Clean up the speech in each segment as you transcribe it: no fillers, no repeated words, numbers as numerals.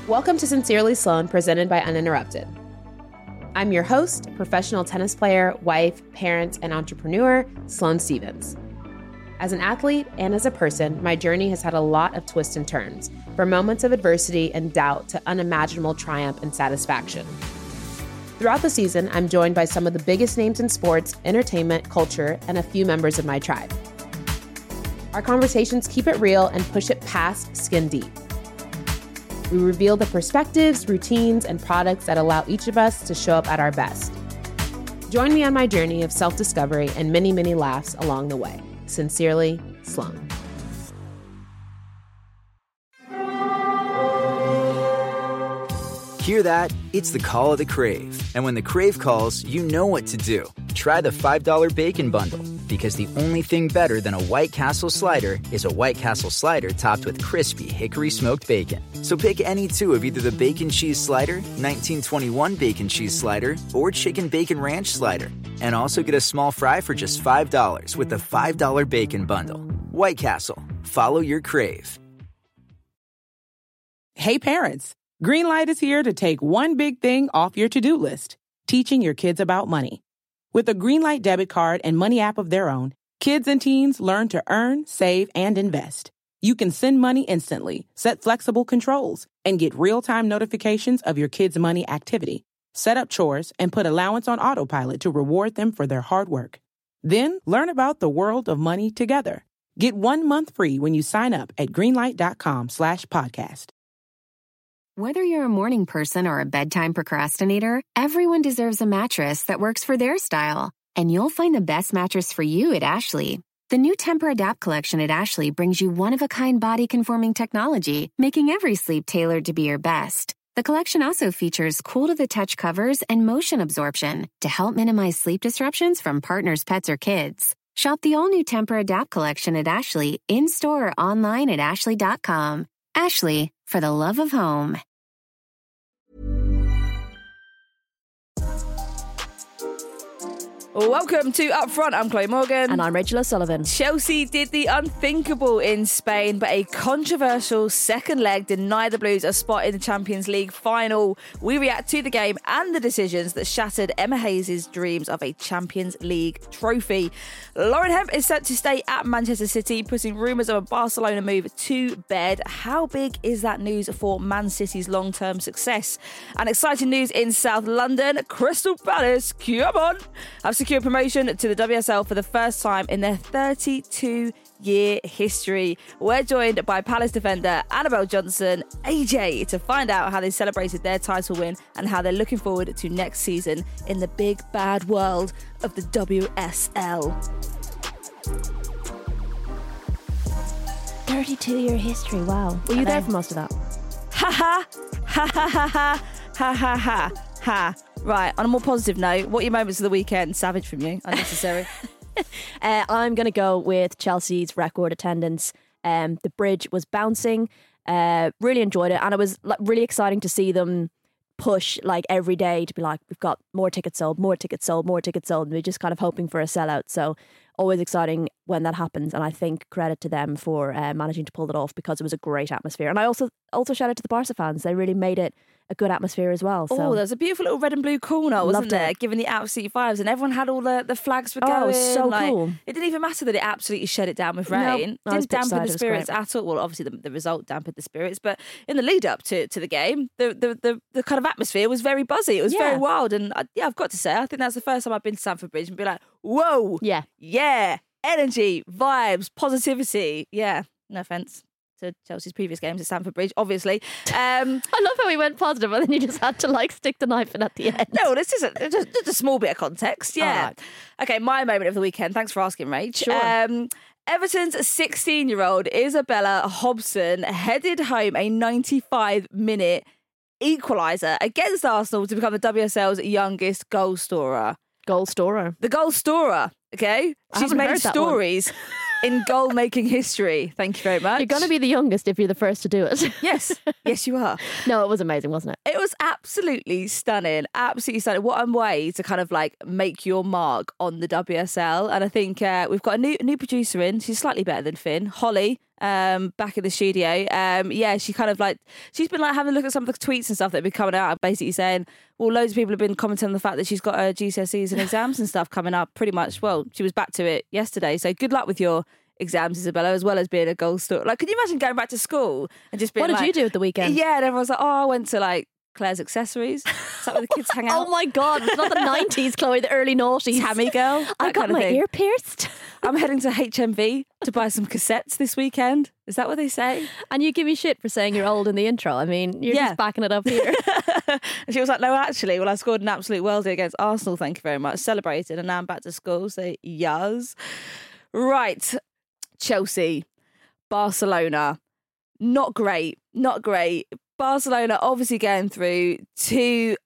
Welcome to Sincerely Sloane, presented by Uninterrupted. I'm your host, professional tennis player, wife, parent, and entrepreneur, Sloane Stevens. As an athlete and as a person, my journey has had a lot of twists and turns, from moments of adversity and doubt to unimaginable triumph and satisfaction. Throughout the season, I'm joined by some of the biggest names in sports, entertainment, culture, and a few members of my tribe. Our conversations keep it real and push it past skin deep. We reveal the perspectives, routines, and products that allow each of us to show up at our best. Join me on my journey of self-discovery and many, many laughs along the way. Sincerely, Sloane. Hear that? It's the call of the Crave. And when the Crave calls, you know what to do. Try the $5 Bacon Bundle. Because the only thing better than a White Castle slider is a White Castle slider topped with crispy hickory smoked bacon. So pick any two of either the Bacon Cheese Slider, 1921 Bacon Cheese Slider, or Chicken Bacon Ranch Slider. And also get a small fry for just $5 with the $5 Bacon Bundle. White Castle. Follow your Crave. Hey parents, Greenlight is here to take one big thing off your to-do list, teaching your kids about money. With a Greenlight debit card and money app of their own, kids and teens learn to earn, save, and invest. You can send money instantly, set flexible controls, and get real-time notifications of your kids' money activity. Set up chores and put allowance on autopilot to reward them for their hard work. Then learn about the world of money together. Get 1 month free when you sign up at greenlight.com/podcast. Whether you're a morning person or a bedtime procrastinator, everyone deserves a mattress that works for their style. And you'll find the best mattress for you at Ashley. The new Tempur-Adapt collection at Ashley brings you one-of-a-kind body-conforming technology, making every sleep tailored to be your best. The collection also features cool-to-the-touch covers and motion absorption to help minimize sleep disruptions from partners, pets, or kids. Shop the all-new Tempur-Adapt collection at Ashley, in-store or online at ashley.com. Ashley, for the love of home. Welcome to Upfront. I'm Chloe Morgan. And I'm Rachel O'Sullivan. Chelsea did the unthinkable in Spain, but a controversial second leg denied the Blues a spot in the Champions League final. We react to the game and the decisions that shattered Emma Hayes' dreams of a Champions League trophy. Lauren Hemp is set to stay at Manchester City, putting rumours of a Barcelona move to bed. How big is that news for Man City's long-term success? And exciting news in South London. Crystal Palace, come on, have secured promotion to the WSL for the first time in their 32-year history. We're joined by Palace defender Annabelle Johnson, AJ, to find out how they celebrated their title win and how they're looking forward to next season in the big bad world of the WSL. 32-year history, wow. Were you there for most of that? Ha ha, ha ha ha ha, ha ha ha ha. Right, on a more positive note, what are your moments of the weekend? Savage from you, unnecessary. I'm going to go with Chelsea's record attendance. The bridge was bouncing, really enjoyed it, and it was really exciting to see them push every day to be like, we've got more tickets sold, more tickets sold, more tickets sold, and we're just kind of hoping for a sellout. So always exciting when that happens, and I think credit to them for managing to pull it off, because it was a great atmosphere. And I also shout out to the Barca fans. They really made it a good atmosphere as well. So. Oh, there's a beautiful little red and blue corner, wasn't there? Giving the absolute vibes, and everyone had all the flags were going. Oh, it was so cool. It didn't even matter that it absolutely shut it down with rain. No, didn't dampen the spirits at all. Well, obviously the result dampened the spirits, but in the lead up to the game, the kind of atmosphere was very buzzy. It was very wild, and I've got to say, I think that's the first time I've been to Stamford Bridge and be like, whoa, yeah, energy, vibes, positivity. Yeah, no offence to Chelsea's previous games at Stamford Bridge, obviously. I love how we went positive and then you just had to stick the knife in at the end. No, this is just a small bit of context. Yeah. Right. Okay, my moment of the weekend. Thanks for asking, Rach. Sure. Everton's 16-year-old Isabella Hobson headed home a 95-minute equaliser against Arsenal to become the WSL's youngest goal scorer. The goal storer, okay? She's made stories in goal-making history. Thank you very much. You're going to be the youngest if you're the first to do it. Yes. Yes, you are. No, it was amazing, wasn't it? It was absolutely stunning. Absolutely stunning. What a way to kind of make your mark on the WSL. And I think we've got a new producer in. She's slightly better than Finn. Holly, back in the studio. She kind of like, she's been like having a look at some of the tweets and stuff that have been coming out, basically saying, well, loads of people have been commenting on the fact that she's got her GCSEs and exams and stuff coming up pretty much. Well, she was back to it yesterday. So good luck with your exams, Isabella, as well as being a goal scorer. Like, could you imagine going back to school and just being What did you do at the weekend? Yeah, and everyone's like, oh, I went to like Claire's Accessories. Is that where the kids hang out? Oh my God, it's not the 90s, Chloe, the early noughties. Tammy girl. I got my ear pierced. I'm heading to HMV to buy some cassettes this weekend. Is that what they say? And you give me shit for saying you're old in the intro. I mean, you're just backing it up here. And she was like, no, actually, well, I scored an absolute worldie against Arsenal, thank you very much. Celebrated, and now I'm back to school, so yes. Right, Chelsea, Barcelona. Not great. Barcelona obviously going through to,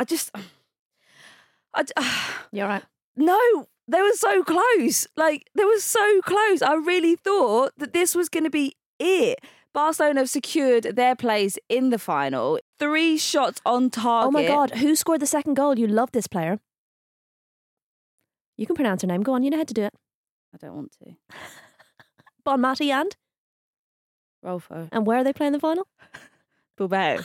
You're right. No, they were so close. Like, they were so close. I really thought that this was going to be it. Barcelona have secured their place in the final. 3 shots on target. Oh my God, who scored the second goal? You love this player. You can pronounce her name. Go on, you know how to do it. I don't want to. Bonmati and? Rolfo. And where are they playing the final? Bilbao.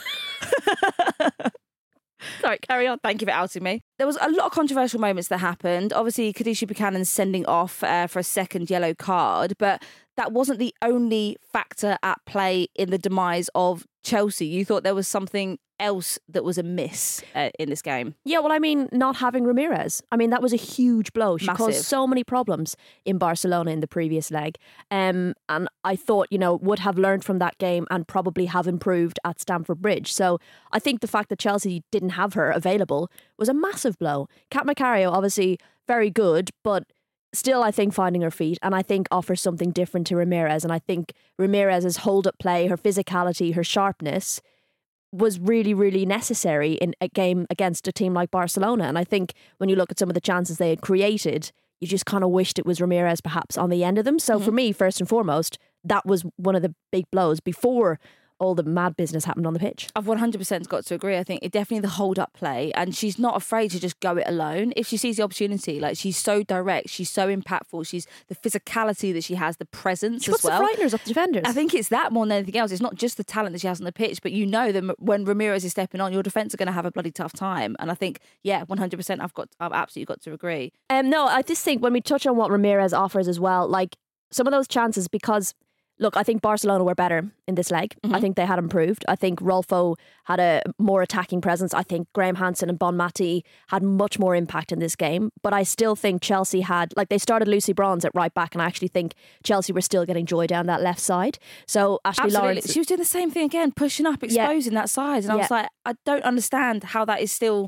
Sorry, carry on. Thank you for outing me. There was a lot of controversial moments that happened. Obviously, Khadija Buchanan sending off for a second yellow card, but that wasn't the only factor at play in the demise of Chelsea. You thought there was something else that was amiss in this game. Yeah, well, I mean, not having Ramirez. I mean, that was a huge blow. She caused so many problems in Barcelona in the previous leg. And I thought, would have learned from that game and probably have improved at Stamford Bridge. So I think the fact that Chelsea didn't have her available was a massive blow. Kat Macario, obviously very good, but still, I think finding her feet, and I think offers something different to Ramirez. And I think Ramirez's hold-up play, her physicality, her sharpness was really, really necessary in a game against a team like Barcelona. And I think when you look at some of the chances they had created, you just kind of wished it was Ramirez perhaps on the end of them. So for me, first and foremost, that was one of the big blows before all the mad business happened on the pitch. I've 100% got to agree. I think it definitely the hold-up play, and she's not afraid to just go it alone. If she sees the opportunity, like, she's so direct, she's so impactful, she's the physicality that she has, the presence as well. She puts the frighteners up the defenders. I think it's that more than anything else. It's not just the talent that she has on the pitch, but you know that when Ramirez is stepping on, your defence are going to have a bloody tough time. And I think, 100%, I've absolutely got to agree. No, I just think when we touch on what Ramirez offers as well, like some of those chances, because look, I think Barcelona were better in this leg. I think they had improved. I think Rolfo had a more attacking presence. I think Graham Hansen and Bonmati had much more impact in this game. But I still think Chelsea had, like, they started Lucy Bronze at right back, and I actually think Chelsea were still getting joy down that left side. So Ashley Lawrence, she was doing the same thing again, pushing up, exposing that side. And I was like, I don't understand how that is still...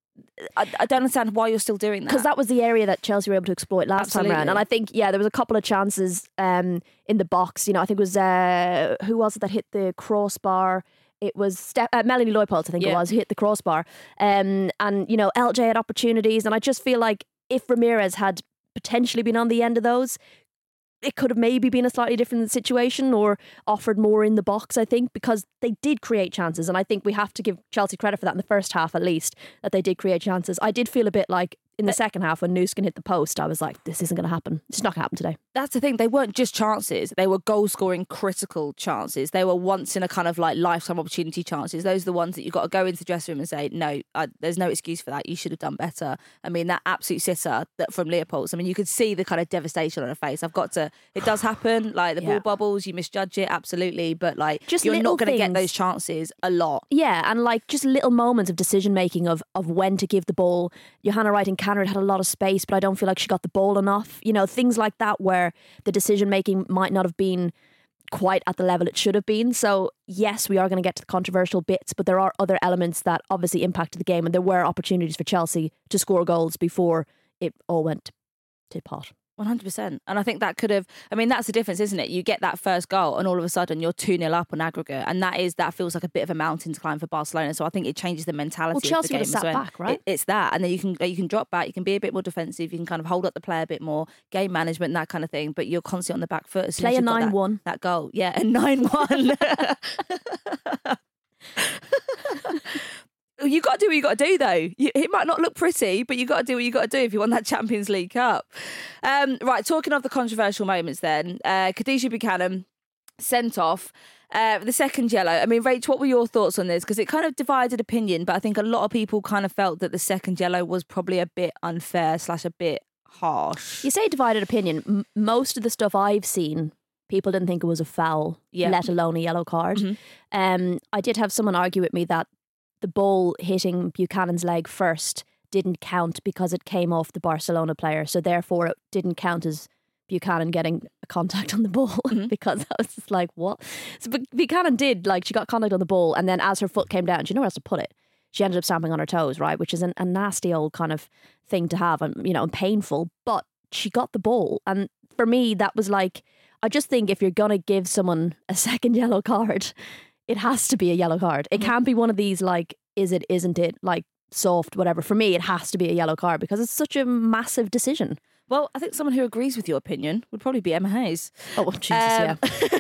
I don't understand why you're still doing that. Because that was the area that Chelsea were able to exploit last time around. And I think, there was a couple of chances in the box. I think it was, who was it that hit the crossbar? It was Melanie Leupolz, I think it was, who hit the crossbar. And, LJ had opportunities. And I just feel like if Ramirez had potentially been on the end of those, it could have maybe been a slightly different situation or offered more in the box, I think, because they did create chances. And I think we have to give Chelsea credit for that in the first half, at least, that they did create chances. I did feel a bit like in the second half when Nuskin hit the post, I was like, this isn't going to happen. It's not going to happen today. That's the thing. They weren't just chances. They were goal-scoring critical chances. They were once in a kind of like lifetime opportunity chances. Those are the ones that you've got to go into the dressing room and say, no, there's no excuse for that. You should have done better. I mean, that absolute sitter from Leopold's, I mean, you could see the kind of devastation on her face. It does happen. Like, the ball bobbles, you misjudge it, absolutely. But like, just you're not going to get those chances a lot. Yeah, and like just little moments of decision-making of when to give the ball. Johanna Wright-Cannard had a lot of space, but I don't feel like she got the ball enough. Things like that where the decision-making might not have been quite at the level it should have been. So yes, we are going to get to the controversial bits, but there are other elements that obviously impacted the game, and there were opportunities for Chelsea to score goals before it all went to pot. 100%. And I think that could have, I mean, that's the difference, isn't it? You get that first goal and all of a sudden you're 2-0 up on aggregate. And that feels like a bit of a mountain to climb for Barcelona. So I think it changes the mentality of the game. Well, Chelsea would have sat back, right? It's that. And then you can drop back, you can be a bit more defensive, you can kind of hold up the play a bit more, game management, and that kind of thing. But you're constantly on the back foot. Play a 9-1. That goal. Yeah, a 9-1. You got to do what you got to do, though. It might not look pretty, but you got to do what you got to do if you want that Champions League Cup. Right, talking of the controversial moments then, Khadija Buchanan sent off. The second yellow. I mean, Rach, what were your thoughts on this? Because it kind of divided opinion, but I think a lot of people kind of felt that the second yellow was probably a bit unfair / a bit harsh. You say divided opinion. Most of the stuff I've seen, people didn't think it was a foul, let alone a yellow card. Mm-hmm. I did have someone argue with me that the ball hitting Buchanan's leg first didn't count because it came off the Barcelona player, so therefore it didn't count as Buchanan getting a contact on the ball because I was just like, what? So Buchanan did, like, she got contact on the ball, and then as her foot came down, she knew where else to put it. She ended up stamping on her toes, right? Which is a nasty old kind of thing to have, and and painful. But she got the ball, and for me, that was like, I just think if you're gonna give someone a second yellow card, it has to be a yellow card. It can't be one of these like, is it, isn't it, like soft, whatever. For me, it has to be a yellow card because it's such a massive decision. Well, I think someone who agrees with your opinion would probably be Emma Hayes. Oh, well, Jesus, yeah.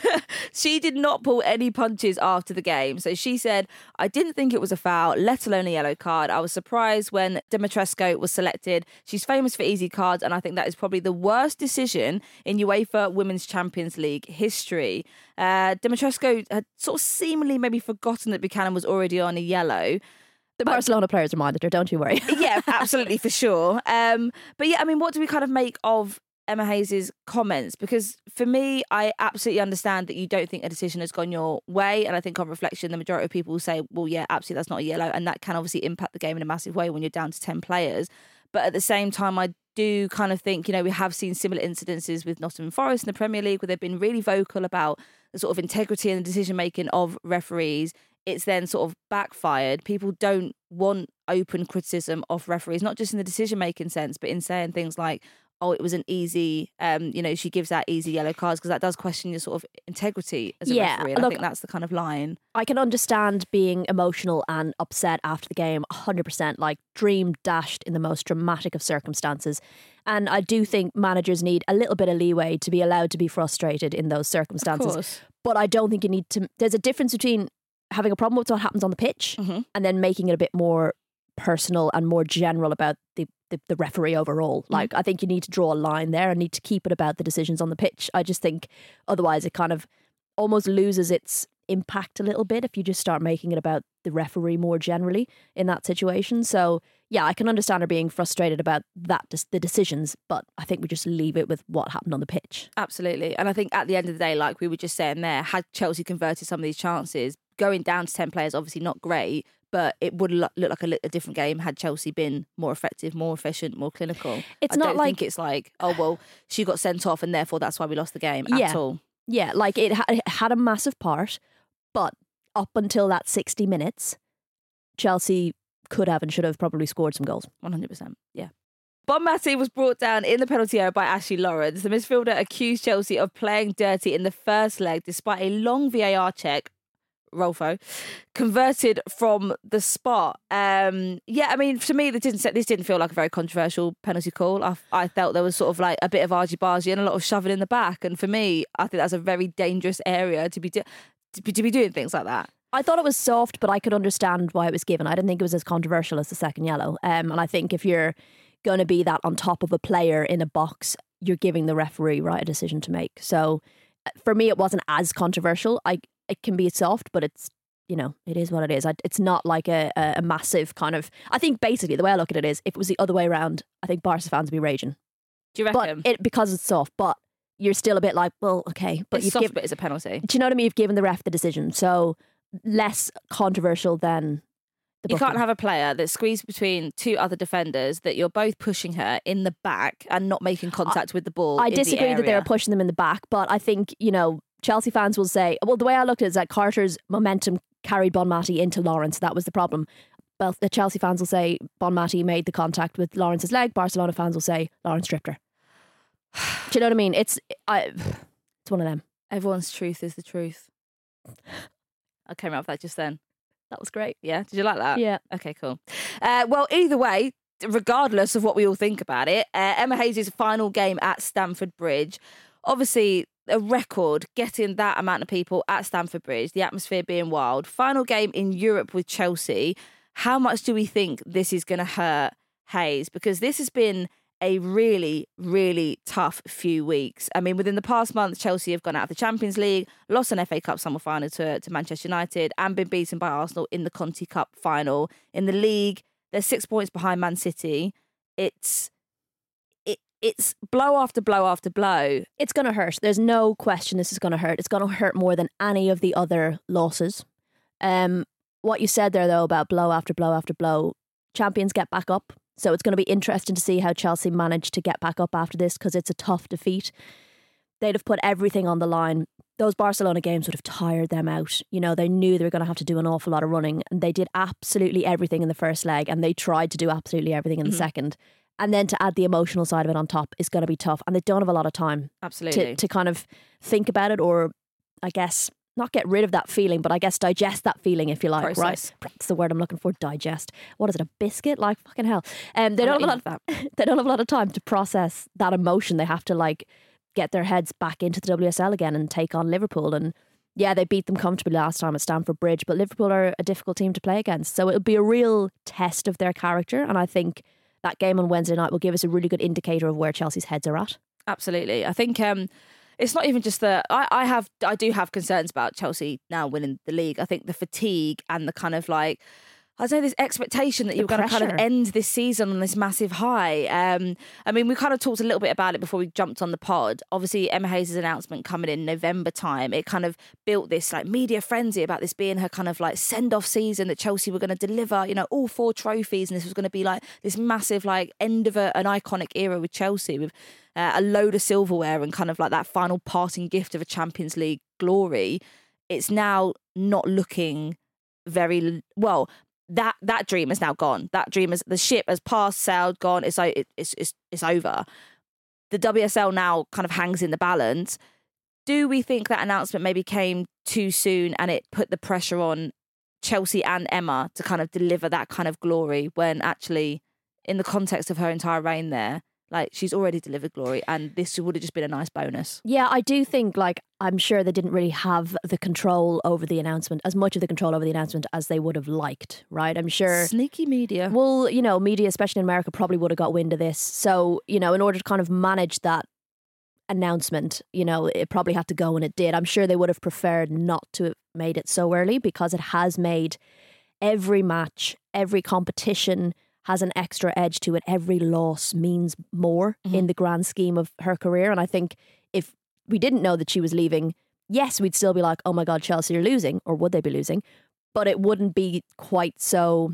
She did not pull any punches after the game. So she said, I didn't think it was a foul, let alone a yellow card. I was surprised when Dimitrescu was selected. She's famous for easy cards, and I think that is probably the worst decision in UEFA Women's Champions League history. Dimitrescu had sort of seemingly maybe forgotten that Buchanan was already on a yellow. The Barcelona players reminded her, don't you worry. Yeah, absolutely, for sure. But yeah, I mean, what do we kind of make of Emma Hayes' comments? Because for me, I absolutely understand that you don't think a decision has gone your way. And I think on reflection, the majority of people will say, well, yeah, absolutely, that's not a yellow. And that can obviously impact the game in a massive way when you're down to 10 players. But at the same time, I do kind of think, we have seen similar incidences with Nottingham Forest in the Premier League where they've been really vocal about the sort of integrity and the decision-making of referees. It's then sort of backfired. People don't want open criticism of referees, not just in the decision-making sense, but in saying things like, oh, it was an easy, she gives out easy yellow cards, because that does question your sort of integrity as a referee. And I think that's the kind of line. I can understand being emotional and upset after the game, 100%, like dream dashed in the most dramatic of circumstances. And I do think managers need a little bit of leeway to be allowed to be frustrated in those circumstances. Of course. But I don't think you need to, there's a difference between having a problem with what happens on the pitch and then making it a bit more personal and more general about the referee overall. Like, I think you need to draw a line there and need to keep it about the decisions on the pitch. I just think otherwise it kind of almost loses its impact a little bit if you just start making it about the referee more generally in that situation. So yeah, I can understand her being frustrated about that, the decisions, but I think we just leave it with what happened on the pitch. Absolutely. And I think at the end of the day, like we were just saying there, had Chelsea converted some of these chances, going down to 10 players, obviously not great, but it would look like a different game had Chelsea been more effective, more efficient, more clinical. It's I not don't like think it's like, oh, well, she got sent off and therefore that's why we lost the game at all. Yeah, like it had a massive part, but up until that 60 minutes, Chelsea could have and should have probably scored some goals. 100%, yeah. Bonmati was brought down in the penalty area by Ashley Lawrence. The midfielder accused Chelsea of playing dirty in the first leg despite a long VAR check. Rolfo converted from the spot. I mean, to me, this didn't feel like a very controversial penalty call. I felt there was sort of like a bit of argy-bargy and a lot of shoving in the back. And for me, I think that's a very dangerous area to be doing things like that. I thought it was soft, but I could understand why it was given. I didn't think it was as controversial as the second yellow. And I think if you're going to be that on top of a player in a box, you're giving the referee a decision to make. So for me, it wasn't as controversial. It can be soft, but it's, it is what it is. It's not like a massive kind of... I think basically the way I look at it is, if it was the other way around, I think Barca fans would be raging. Do you reckon? But because it's soft, but you're still a bit like, well, okay. But it's soft, but it's a penalty. Do you know what I mean? You've given the ref the decision. So less controversial than the booking. You can't have a player that's squeezed between two other defenders that you're both pushing her in the back and not making contact with the ball. I disagree that they were pushing them in the back, but I think, Chelsea fans will say, well, the way I looked at it is that Carter's momentum carried Bonmati into Lawrence. That was the problem. Well, the Chelsea fans will say Bonmati made the contact with Lawrence's leg. Barcelona fans will say Lawrence tripped her. Do you know what I mean? It's one of them. Everyone's truth is the truth. I came out of that just then. That was great. Yeah? Did you like that? Yeah. Okay, cool. Well, either way, regardless of what we all think about it, Emma Hayes' final game at Stamford Bridge, obviously a record, getting that amount of people at Stamford Bridge, the atmosphere being wild. Final game in Europe with Chelsea. How much do we think this is going to hurt Hayes? Because this has been a really, really tough few weeks. I mean, within the past month, Chelsea have gone out of the Champions League, lost an FA Cup semi-final to Manchester United, and been beaten by Arsenal in the Conti Cup final. In the league, they're 6 points behind Man City. It's blow after blow after blow. It's going to hurt. There's no question this is going to hurt. It's going to hurt more than any of the other losses. What you said there, though, about blow after blow after blow, champions get back up. So it's going to be interesting to see how Chelsea manage to get back up after this, because it's a tough defeat. They'd have put everything on the line. Those Barcelona games would have tired them out. You know, they knew they were going to have to do an awful lot of running, and they did absolutely everything in the first leg, and they tried to do absolutely everything in the second. And then to add the emotional side of it on top is going to be tough, and they don't have a lot of time to kind of think about it, or I guess not get rid of that feeling, but I guess digest that feeling, if you like. Process. Right? That's the word I'm looking for. Digest. What is it? A biscuit? Like fucking hell. They don't have a lot of time to process that emotion. They have to like get their heads back into the WSL again and take on Liverpool. And yeah, they beat them comfortably last time at Stamford Bridge, but Liverpool are a difficult team to play against. So it'll be a real test of their character. And I think that game on Wednesday night will give us a really good indicator of where Chelsea's heads are at. Absolutely. I think it's not even just that I do have concerns about Chelsea now winning the league. I think the fatigue and the kind of like, I don't know, this expectation that you're going to kind of end this season on this massive high. I mean, we kind of talked a little bit about it before we jumped on the pod. Obviously, Emma Hayes' announcement coming in November time, it kind of built this like media frenzy about this being her kind of like send-off season, that Chelsea were going to deliver, you know, all 4 trophies, and this was going to be like this massive like end of an iconic era with Chelsea, with a load of silverware and kind of like that final parting gift of a Champions League glory. It's now not looking very well. That dream is now gone. That dream is, the ship has passed, sailed, gone. It's over. The WSL now kind of hangs in the balance. Do we think that announcement maybe came too soon and it put the pressure on Chelsea and Emma to kind of deliver that kind of glory, when actually, in the context of her entire reign there, like, she's already delivered glory, and this would have just been a nice bonus. Yeah, I do think, like, I'm sure they didn't really have the control over the announcement, as much of the control over the announcement as they would have liked, right? I'm sure. Sneaky media. Well, you know, media, especially in America, probably would have got wind of this. So, you know, in order to kind of manage that announcement, you know, it probably had to go, and it did. I'm sure they would have preferred not to have made it so early, because it has made every match, every competition has an extra edge to it. Every loss means more in the grand scheme of her career. And I think if we didn't know that she was leaving, yes, we'd still be like, oh my God, Chelsea are losing, or would they be losing? But it wouldn't be quite so,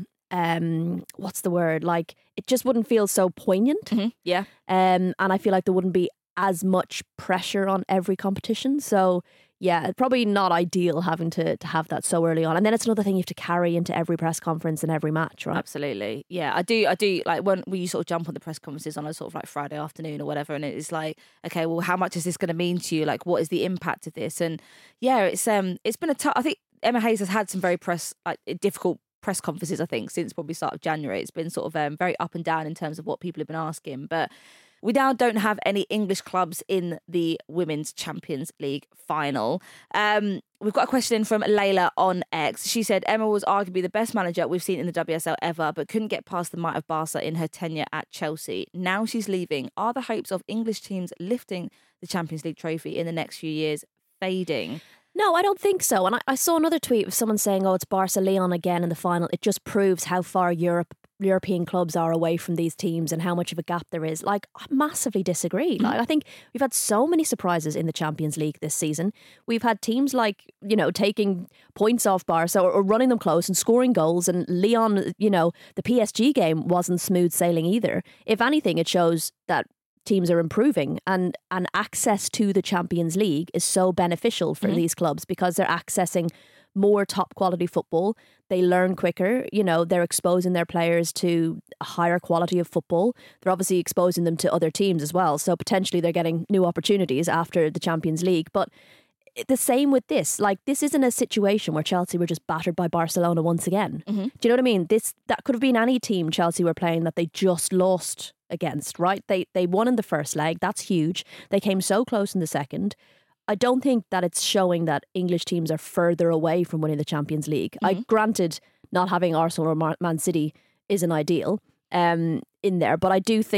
what's the word? Like, it just wouldn't feel so poignant. Yeah. And I feel like there wouldn't be as much pressure on every competition. So yeah, probably not ideal having to have that so early on. And then it's another thing you have to carry into every press conference and every match, right? Absolutely. Yeah, I do like when you sort of jump on the press conferences on a sort of like Friday afternoon or whatever, and it's like, okay, well, how much is this going to mean to you? Like, what is the impact of this? And yeah, it's been a tough, I think Emma Hayes has had some very difficult press conferences, I think, since probably start of January. It's been sort of very up and down in terms of what people have been asking, but we now don't have any English clubs in the Women's Champions League final. We've got a question in from Layla on X. She said, Emma was arguably the best manager we've seen in the WSL ever, but couldn't get past the might of Barca in her tenure at Chelsea. Now she's leaving. Are the hopes of English teams lifting the Champions League trophy in the next few years fading? No, I don't think so. And I saw another tweet of someone saying, oh, it's Barca-Lyon again in the final. It just proves how far European clubs are away from these teams and how much of a gap there is. Like, I massively disagree. Like, I think we've had so many surprises in the Champions League this season. We've had teams like, you know, taking points off Barca or running them close and scoring goals. And Lyon, you know, the PSG game wasn't smooth sailing either. If anything, it shows that teams are improving, and access to the Champions League is so beneficial for these clubs, because they're accessing more top quality football. They learn quicker, you know, they're exposing their players to a higher quality of football. They're obviously exposing them to other teams as well. So potentially they're getting new opportunities after the Champions League. But the same with this. Like, this isn't a situation where Chelsea were just battered by Barcelona once again. Do you know what I mean? That could have been any team Chelsea were playing that they just lost against, right? They won in the first leg. That's huge. They came so close in the second. I don't think that it's showing that English teams are further away from winning the Champions League. I granted not having Arsenal or Man City isn't ideal in there, but I do think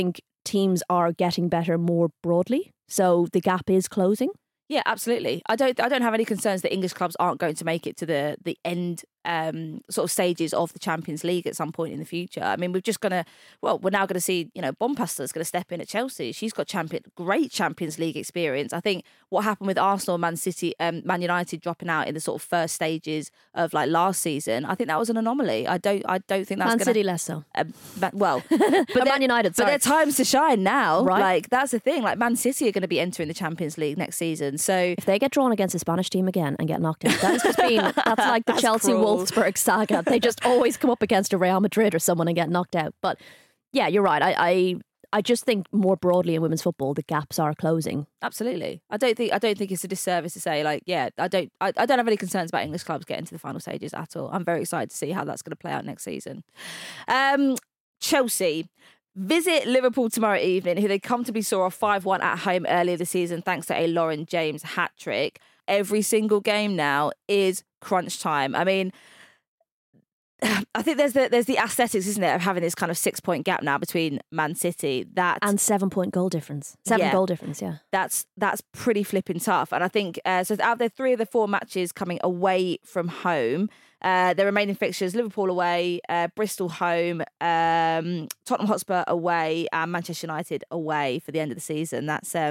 teams are getting better more broadly. So the gap is closing. Yeah, absolutely. I don't have any concerns that English clubs aren't going to make it to the end sort of stages of the Champions League at some point in the future. I mean, we're now going to see, Bompastor's going to step in at Chelsea. She's got great Champions League experience. I think what happened with Arsenal, Man City, Man United dropping out in the sort of first stages of like last season, I think that was an anomaly. I don't think that's Man City less so. But Man United, sorry. But their time's to shine now. Right. Like that's the thing. Like Man City are going to be entering the Champions League next season. So if they get drawn against the Spanish team again and get knocked out, that's like the Chelsea cruel. Wolfsburg saga. They just always come up against a Real Madrid or someone and get knocked out. But yeah, you're right. I just think more broadly in women's football, the gaps are closing. Absolutely. I don't think it's a disservice to say I don't have any concerns about English clubs getting to the final stages at all. I'm very excited to see how that's going to play out next season. Chelsea visit Liverpool tomorrow evening, who they comfortably saw off 5-1 at home earlier this season thanks to a Lauren James hat-trick. Every single game now is crunch time. I mean, I think there's the aesthetics, isn't it, of having this kind of 6-point gap now between Man City and 7-point goal difference. Goal difference, yeah. That's pretty flipping tough. And I think so out of the 3 of the 4 matches coming away from home, the remaining fixtures: Liverpool away, Bristol home, Tottenham Hotspur away, and Manchester United away for the end of the season.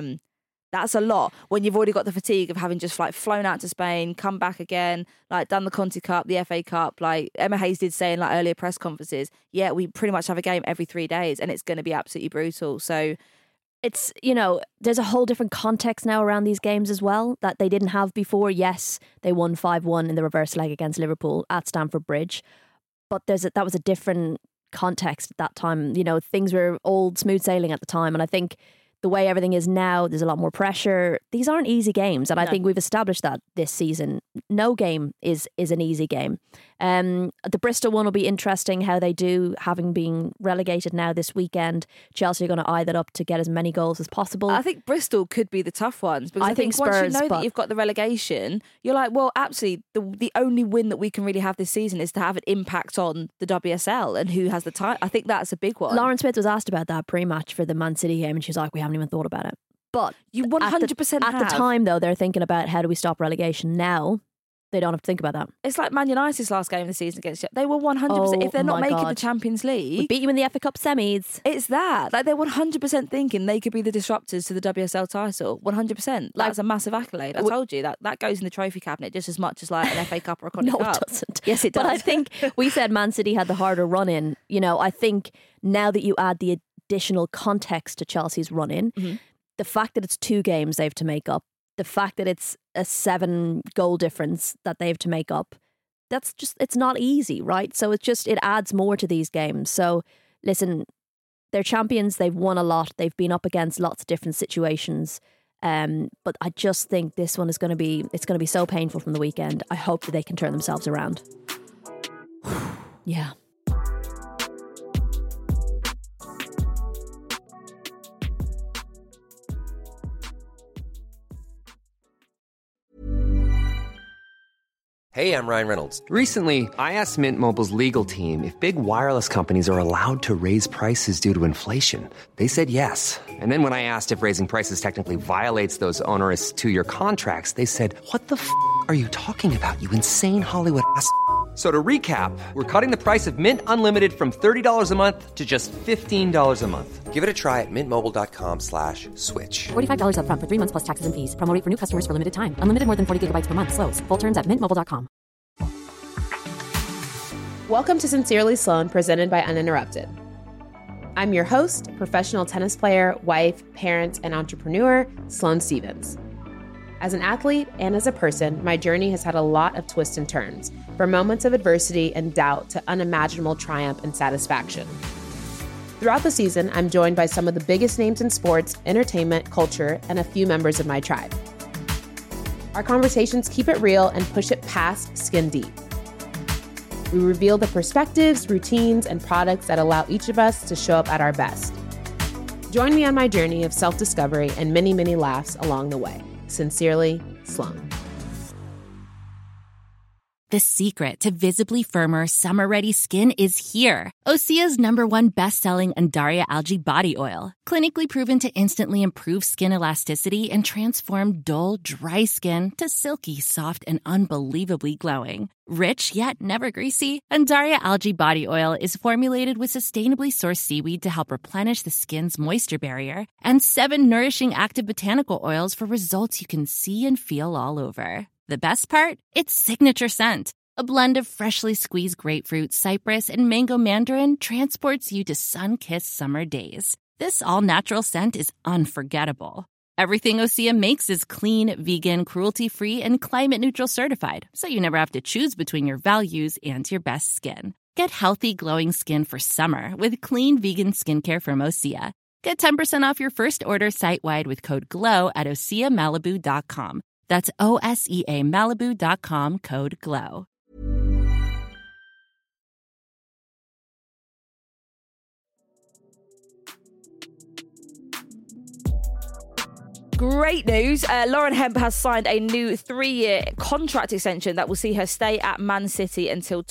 That's a lot when you've already got the fatigue of having just like flown out to Spain, come back again, like done the Conti Cup, the FA Cup. Like Emma Hayes did say in like earlier press conferences, yeah, we pretty much have a game every 3 days and it's going to be absolutely brutal. So it's, there's a whole different context now around these games as well that they didn't have before. Yes, they won 5-1 in the reverse leg against Liverpool at Stamford Bridge, but that was a different context at that time. Things were old smooth sailing at the time, and I think the way everything is now, there's a lot more pressure. These aren't easy games, and I think we've established that this season. No game is an easy game. The Bristol one will be interesting how they do, having been relegated now this weekend. Chelsea are going to eye that up to get as many goals as possible. I think Bristol could be the tough ones, because I think Spurs, once you know that you've got the relegation, you're like, well, absolutely, the only win that we can really have this season is to have an impact on the WSL and who has the time. I think that's a big one. Lauren Smith was asked about that pre-match for the Man City game, and she's like, we haven't even thought about it. But you 100% at the time, though, they're thinking about how do we stop relegation. Now they don't have to think about that. It's like Man United's last game of the season against Chelsea. They were 100%. If they're not making the Champions League, we beat you in the FA Cup semis. It's that. Like, they're 100% thinking they could be the disruptors to the WSL title. 100%. That's a massive accolade. I told you that goes in the trophy cabinet just as much as like an FA Cup or a Conti Cup. No, it doesn't. Yes, it does. But I think we said Man City had the harder run in. I think now that you add the additional context to Chelsea's run in, the fact that it's 2 games they have to make up, the fact that it's a 7-goal difference that they have to make up, it's not easy, right? So it adds more to these games. So listen, they're champions, they've won a lot, they've been up against lots of different situations. But I just think this one is going to be so painful from the weekend. I hope that they can turn themselves around. Yeah. Hey, I'm Ryan Reynolds. Recently, I asked Mint Mobile's legal team if big wireless companies are allowed to raise prices due to inflation. They said yes. And then when I asked if raising prices technically violates those onerous 2-year contracts, they said, "What the f*** are you talking about, you insane Hollywood ass?" So to recap, we're cutting the price of Mint Unlimited from $30 a month to just $15 a month. Give it a try at mintmobile.com/switch. $45 up front for 3 months plus taxes and fees. Promo rate for new customers for limited time. Unlimited more than 40 gigabytes per month. Slows full terms at mintmobile.com. Welcome to Sincerely Sloan, presented by Uninterrupted. I'm your host, professional tennis player, wife, parent, and entrepreneur, Sloane Stevens. As an athlete and as a person, my journey has had a lot of twists and turns, from moments of adversity and doubt to unimaginable triumph and satisfaction. Throughout the season, I'm joined by some of the biggest names in sports, entertainment, culture, and a few members of my tribe. Our conversations keep it real and push it past skin deep. We reveal the perspectives, routines, and products that allow each of us to show up at our best. Join me on my journey of self-discovery and many, many laughs along the way. Sincerely, Sloane. The secret to visibly firmer, summer-ready skin is here. Osea's #1 best-selling Undaria Algae Body Oil. Clinically proven to instantly improve skin elasticity and transform dull, dry skin to silky, soft, and unbelievably glowing. Rich yet never greasy, Undaria Algae Body Oil is formulated with sustainably sourced seaweed to help replenish the skin's moisture barrier, and 7 nourishing active botanical oils for results you can see and feel all over. The best part? Its signature scent. A blend of freshly squeezed grapefruit, cypress, and mango mandarin transports you to sun-kissed summer days. This all-natural scent is unforgettable. Everything Osea makes is clean, vegan, cruelty-free, and climate-neutral certified, so you never have to choose between your values and your best skin. Get healthy, glowing skin for summer with clean, vegan skincare from Osea. Get 10% off your first order site-wide with code GLOW at OseaMalibu.com. That's OSEA Malibu.com, code GLOW. Great news. Lauren Hemp has signed a new 3-year contract extension that will see her stay at Man City until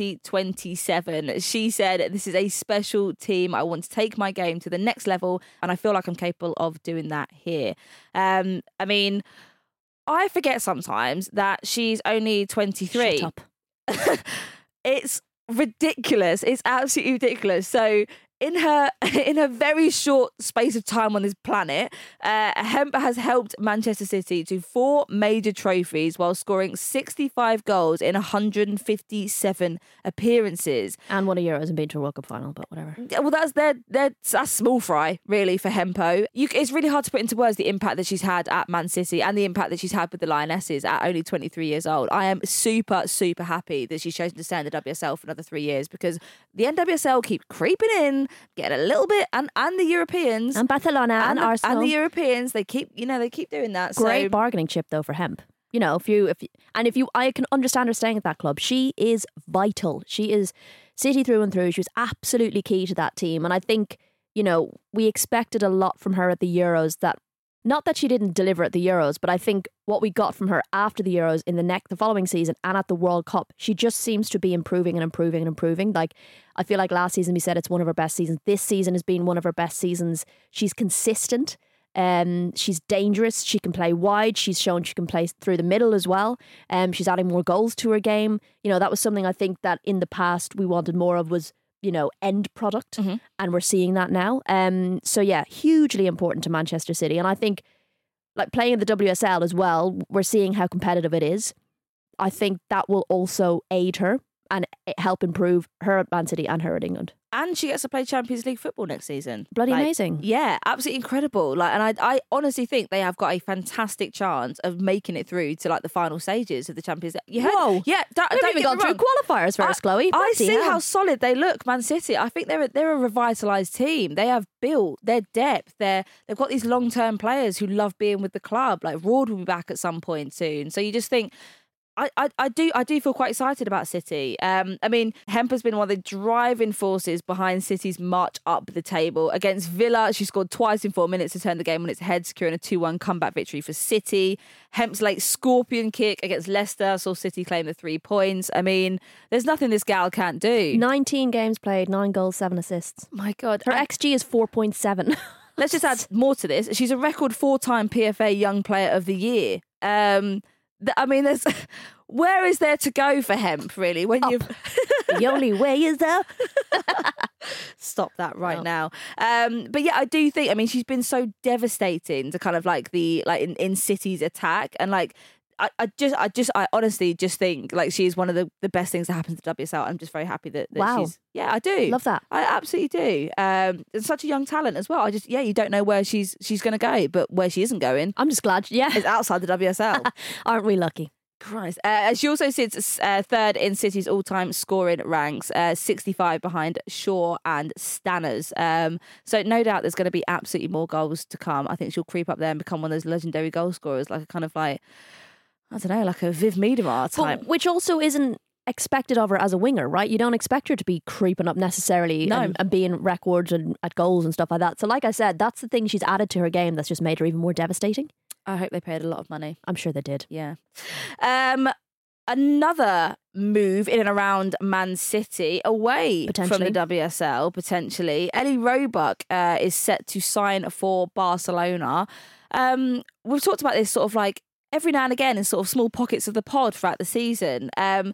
2027. She said, "This is a special team. I want to take my game to the next level, and I feel like I'm capable of doing that here." I mean, I forget sometimes that she's only 23. Shut up. It's ridiculous. It's absolutely ridiculous. So in her very short space of time on this planet, Hemp has helped Manchester City to 4 major trophies while scoring 65 goals in 157 appearances. And won a Euros and been to a World Cup final, but whatever. Well, that's small fry, really, for Hempo. It's really hard to put into words the impact that she's had at Man City and the impact that she's had with the Lionesses at only 23 years old. I am super, super happy that she's chosen to stay in the WSL for another 3 years, because the NWSL keep creeping in, getting a little bit, and the Europeans And Barcelona and Arsenal. and the Europeans, they keep doing that. Great So bargaining chip though for Hemp. You know, I can understand her staying at that club. She is vital. She is City through and through. She was absolutely key to that team. And I think, you know, we expected a lot from her at the Euros, that not that she didn't deliver at the Euros, but I think what we got from her after the Euros in the following season and at the World Cup, she just seems to be improving and improving and improving. Like, I feel like last season we said it's one of her best seasons. This season has been one of her best seasons. She's consistent. She's dangerous. She can play wide. She's shown she can play through the middle as well. She's adding more goals to her game. You know, that was something I think that in the past we wanted more of, was, you know, end product. Mm-hmm. And we're seeing that now. So yeah, hugely important to Manchester City. And I think, like, playing in the WSL as well, we're seeing how competitive it is. I think that will also aid her and help improve her at Man City and her at England. And she gets to play Champions League football next season. Bloody amazing. Yeah, absolutely incredible. Like, and I honestly think they have got a fantastic chance of making it through to like the final stages of the Champions League. Whoa. Yeah, They've don't even get gone me through wrong. qualifiers first, Chloe. I Bloody see hell. how solid they look, Man City. I think they're a revitalised team. They have built their depth. They've got these long-term players who love being with the club. Like, Rord will be back at some point soon. So you just think, I do feel quite excited about City. I mean, Hemp has been one of the driving forces behind City's march up the table. Against Villa, she scored twice in 4 minutes to turn the game on its head, securing a 2-1 comeback victory for City. Hemp's late scorpion kick against Leicester saw City claim the 3 points. I mean, there's nothing this gal can't do. 19 games played, 9 goals, 7 assists. My God. Her XG is 4.7. Let's just add more to this. She's a record 4-time PFA Young Player of the Year. I mean, where is there to go for Hemp, really? When Up. The only way is up. Stop that right now. But yeah, I do think, I mean, she's been so devastating to kind of like in City's attack, and like I honestly just think like she's one of the best things that happens to WSL. I'm just very happy that Wow. she's, yeah, I do Love that. I absolutely do. It's such a young talent as well. You don't know where she's going to go, but where she isn't going, I'm just glad. Yeah. is outside the WSL. Aren't we lucky? Christ. She also sits third in City's all-time scoring ranks, 65 behind Shaw and Stanners. So no doubt there's going to be absolutely more goals to come. I think she'll creep up there and become one of those legendary goal scorers, like a kind of like, I don't know, like a Viv Miedemar type. But which also isn't expected of her as a winger, right? You don't expect her to be creeping up necessarily and being records and at goals and stuff like that. So like I said, that's the thing she's added to her game that's just made her even more devastating. I hope they paid a lot of money. I'm sure they did. Yeah. another move in and around Man City away from the Potentially. WSL, potentially. Ellie Roebuck is set to sign for Barcelona. We've talked about this sort of like every now and again in sort of small pockets of the pod throughout the season.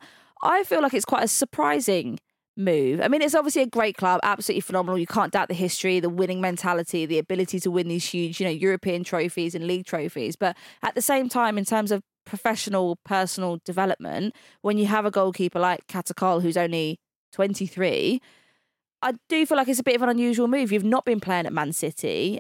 I feel like it's quite a surprising move. I mean, it's obviously a great club, absolutely phenomenal. You can't doubt the history, the winning mentality, the ability to win these huge, European trophies and league trophies. But at the same time, in terms of professional, personal development, when you have a goalkeeper like Kata Cole, who's only 23, I do feel like it's a bit of an unusual move. You've not been playing at Man City.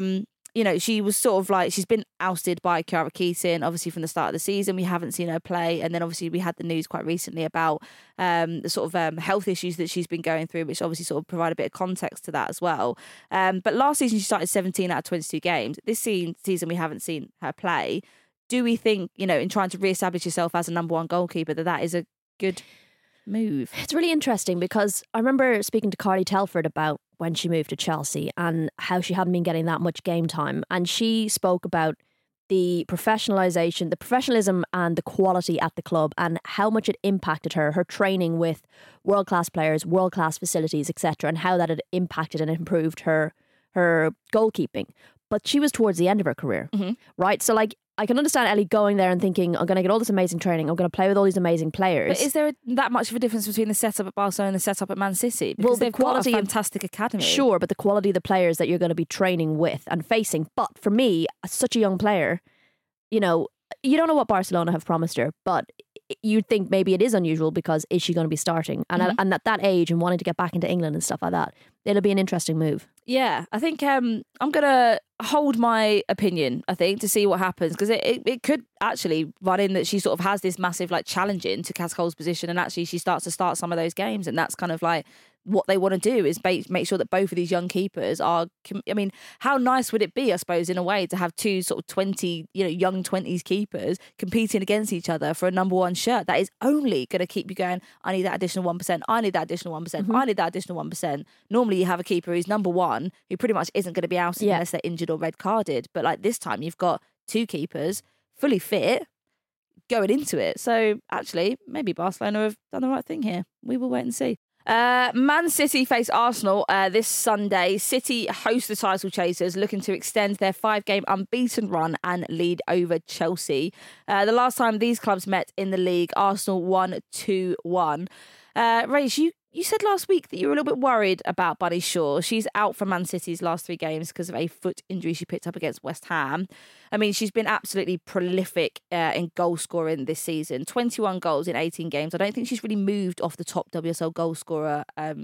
She was sort of like, she's been ousted by Chiara Keating, obviously from the start of the season. We haven't seen her play. And then obviously we had the news quite recently about the sort of health issues that she's been going through, which obviously sort of provide a bit of context to that as well. But last season she started 17 out of 22 games. This season we haven't seen her play. Do we think, in trying to reestablish yourself as a number one goalkeeper, that is a good move? It's really interesting because I remember speaking to Carly Telford about when she moved to Chelsea and how she hadn't been getting that much game time. And she spoke about the professionalisation, the professionalism and the quality at the club and how much it impacted her training with world-class players, world-class facilities, etc., and how that had impacted and improved her goalkeeping. But she was towards the end of her career, right? So like, I can understand Ellie going there and thinking, I'm going to get all this amazing training. I'm going to play with all these amazing players. But is there that much of a difference between the setup at Barcelona and the setup at Man City? Because Well, the they've got quality a fantastic academy. Sure, but the quality of the players that you're going to be training with and facing. But for me, as such a young player, you don't know what Barcelona have promised her, but you'd think maybe it is unusual because is she going to be starting? And and at that age and wanting to get back into England and stuff like that, it'll be an interesting move. Yeah, I think I'm going to hold my opinion, I think, to see what happens, because it could actually run in that she sort of has this massive like challenge into Kata Cole's position, and actually she starts to start some of those games, and that's kind of like what they want to do is make sure that both of these young keepers are. I mean, how nice would it be, I suppose, in a way, to have two sort of young 20s keepers competing against each other for a number one shirt? That is only going to keep you going. I need that additional 1%. I need that additional 1%. I need that additional 1%. Normally, you have a keeper who's number one who pretty much isn't going to be ousted unless they're injured or red carded. But like this time, you've got two keepers fully fit going into it. So actually, maybe Barcelona have done the right thing here. We will wait and see. Man City face Arsenal this Sunday. City host the title chasers, looking to extend their 5-game unbeaten run and lead over Chelsea. The last time these clubs met in the league, Arsenal won 2-1. Rach, you said last week that you were a little bit worried about Bunny Shaw. She's out for Man City's last 3 games because of a foot injury she picked up against West Ham. I mean, she's been absolutely prolific in goal scoring this season. 21 goals in 18 games. I don't think she's really moved off the top WSL goal scorer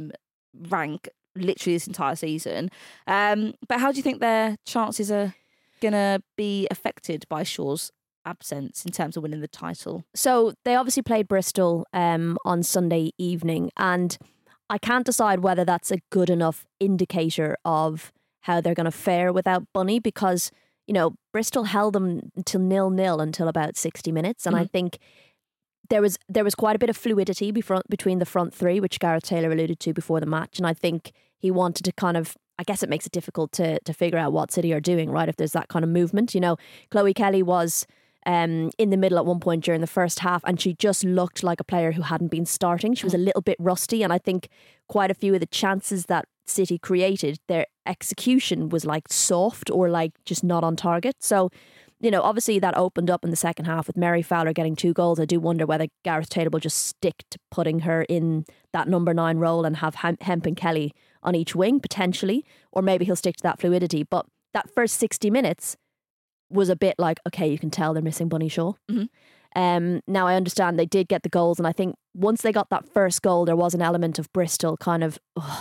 rank literally this entire season. But how do you think their chances are going to be affected by Shaw's absence in terms of winning the title? So they obviously played Bristol on Sunday evening, and I can't decide whether that's a good enough indicator of how they're going to fare without Bunny, because Bristol held them to 0-0 until about 60 minutes, and I think there was quite a bit of fluidity between the front three, which Gareth Taylor alluded to before the match, and I think he wanted to kind of, I guess it makes it difficult to figure out what City are doing, right, if there's that kind of movement. Chloe Kelly was in the middle at one point during the first half, and she just looked like a player who hadn't been starting. She was a little bit rusty, and I think quite a few of the chances that City created, their execution was like soft or like just not on target. So, obviously that opened up in the second half with Mary Fowler getting 2 goals. I do wonder whether Gareth Taylor will just stick to putting her in that number 9 role and have Hemp and Kelly on each wing potentially, or maybe he'll stick to that fluidity. But that first 60 minutes was a bit like, okay, you can tell they're missing Bunny Shaw. Now I understand they did get the goals, and I think once they got that first goal, there was an element of Bristol kind of,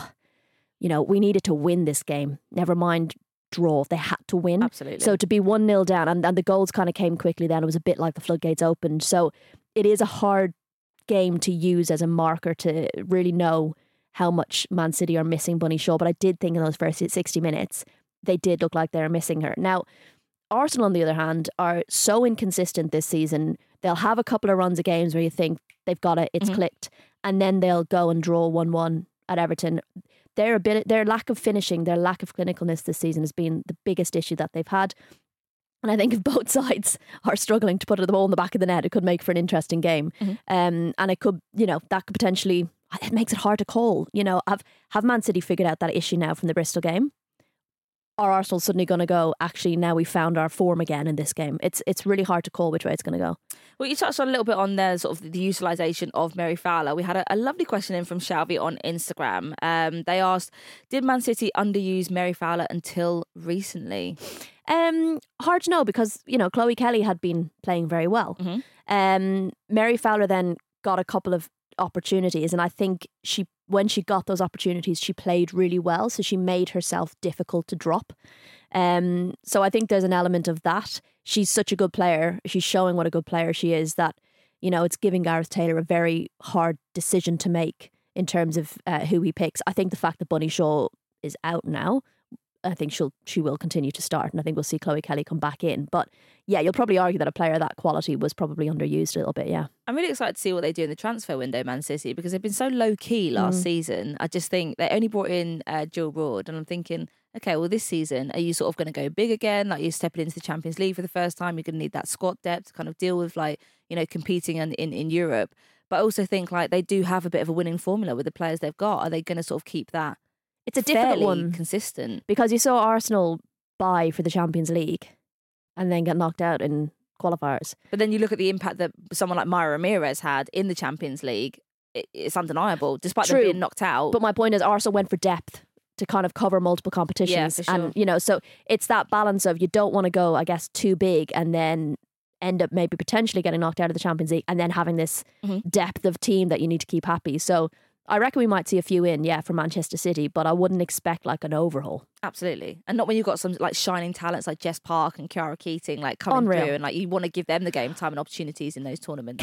we needed to win this game. Never mind draw. They had to win. Absolutely. So to be 1-0 down, and the goals kind of came quickly then, it was a bit like the floodgates opened. So it is a hard game to use as a marker to really know how much Man City are missing Bunny Shaw. But I did think in those first 60 minutes, they did look like they were missing her. Now, Arsenal, on the other hand, are so inconsistent this season. They'll have a couple of runs of games where you think they've got it, it's clicked, and then they'll go and draw 1-1 at Everton. Their lack of finishing, their lack of clinicalness this season has been the biggest issue that they've had. And I think if both sides are struggling to put the ball in the back of the net, it could make for an interesting game. And it could, that could potentially, it makes it hard to call. Have Man City figured out that issue now from the Bristol game? Are Arsenal suddenly going to go, actually, now we found our form again in this game? It's really hard to call which way it's going to go. Well, you touched on a little bit on the sort of the utilisation of Mary Fowler. We had a lovely question in from Shelby on Instagram. They asked, did Man City underuse Mary Fowler until recently? Hard to know because, Chloe Kelly had been playing very well. Mary Fowler then got a couple of opportunities, and I think when she got those opportunities, she played really well, so she made herself difficult to drop. So I think there's an element of that. She's such a good player. She's showing what a good player she is, that it's giving Gareth Taylor a very hard decision to make in terms of who he picks. I think the fact that Bunny Shaw is out now, I think she will continue to start, and I think we'll see Chloe Kelly come back in. But yeah, you'll probably argue that a player of that quality was probably underused a little bit, yeah. I'm really excited to see what they do in the transfer window, Man City, because they've been so low-key last season. I just think they only brought in Jill Broad, and I'm thinking, okay, well, this season, are you sort of going to go big again? Like, you're stepping into the Champions League for the first time, you're going to need that squad depth to kind of deal with, competing in Europe. But I also think, they do have a bit of a winning formula with the players they've got. Are they going to sort of keep that? It's a difficult one. Consistent. Because you saw Arsenal buy for the Champions League and then get knocked out in qualifiers. But then you look at the impact that someone like Myra Ramirez had in the Champions League, it's undeniable, despite them being knocked out. But my point is Arsenal went for depth to kind of cover multiple competitions. Yeah, for sure. And, so it's that balance of you don't want to go, I guess, too big and then end up maybe potentially getting knocked out of the Champions League and then having this depth of team that you need to keep happy. So I reckon we might see a few in, for Manchester City, but I wouldn't expect an overhaul. Absolutely. And not when you've got some shining talents like Jess Park and Kiara Keating coming through, and you want to give them the game time and opportunities in those tournaments.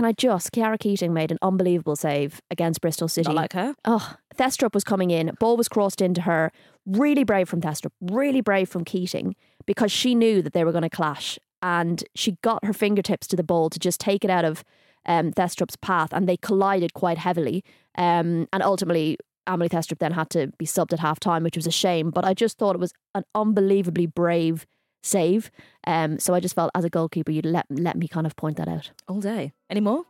Kiara Keating made an unbelievable save against Bristol City. Not like her. Oh, Thestrup was coming in, ball was crossed into her. Really brave from Thestrup, really brave from Keating, because she knew that they were going to clash, and she got her fingertips to the ball to just take it out of Thestrup's path, and they collided quite heavily. And ultimately, Amelie Thestrup then had to be subbed at half time, which was a shame. But I just thought it was an unbelievably brave save. So I just felt as a goalkeeper, you'd let me kind of point that out. All day. Any more?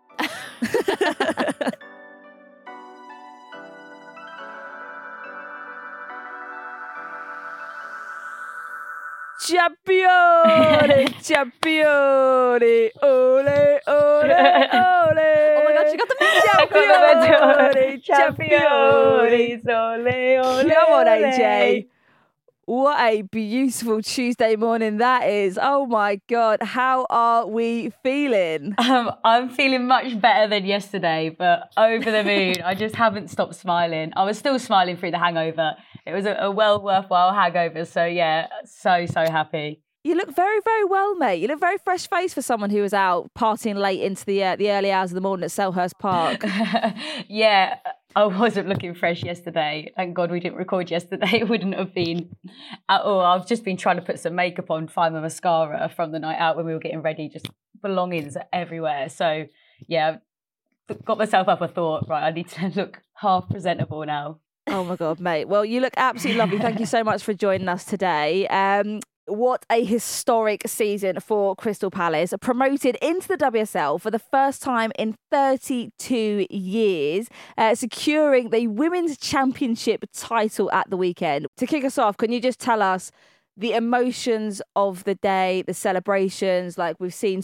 Champione, champione, ole, ole, ole. Oh my God, she got the Champione, champione, ole, ole. Come on, AJ. What a beautiful Tuesday morning that is. Oh my God, how are we feeling? I'm feeling much better than yesterday, but over the moon. I just haven't stopped smiling. I was still smiling through the hangover. It was a worthwhile hangover. So yeah, so happy. You look very, very well, mate. You look very fresh-faced for someone who was out partying late into the early hours of the morning at Selhurst Park. Yeah, I wasn't looking fresh yesterday. Thank God we didn't record yesterday. It wouldn't have been at all. I've just been trying to put some makeup on, find my mascara from the night out when we were getting ready, just belongings everywhere. So yeah, got myself up. I thought, right, I need to look half presentable now. Oh my God, mate. Well, you look absolutely lovely. Thank you so much for joining us today. What a historic season for Crystal Palace. Promoted into the WSL for the first time in 32 years, securing the Women's Championship title at the weekend. To kick us off, can you just tell us the emotions of the day, the celebrations? We've seen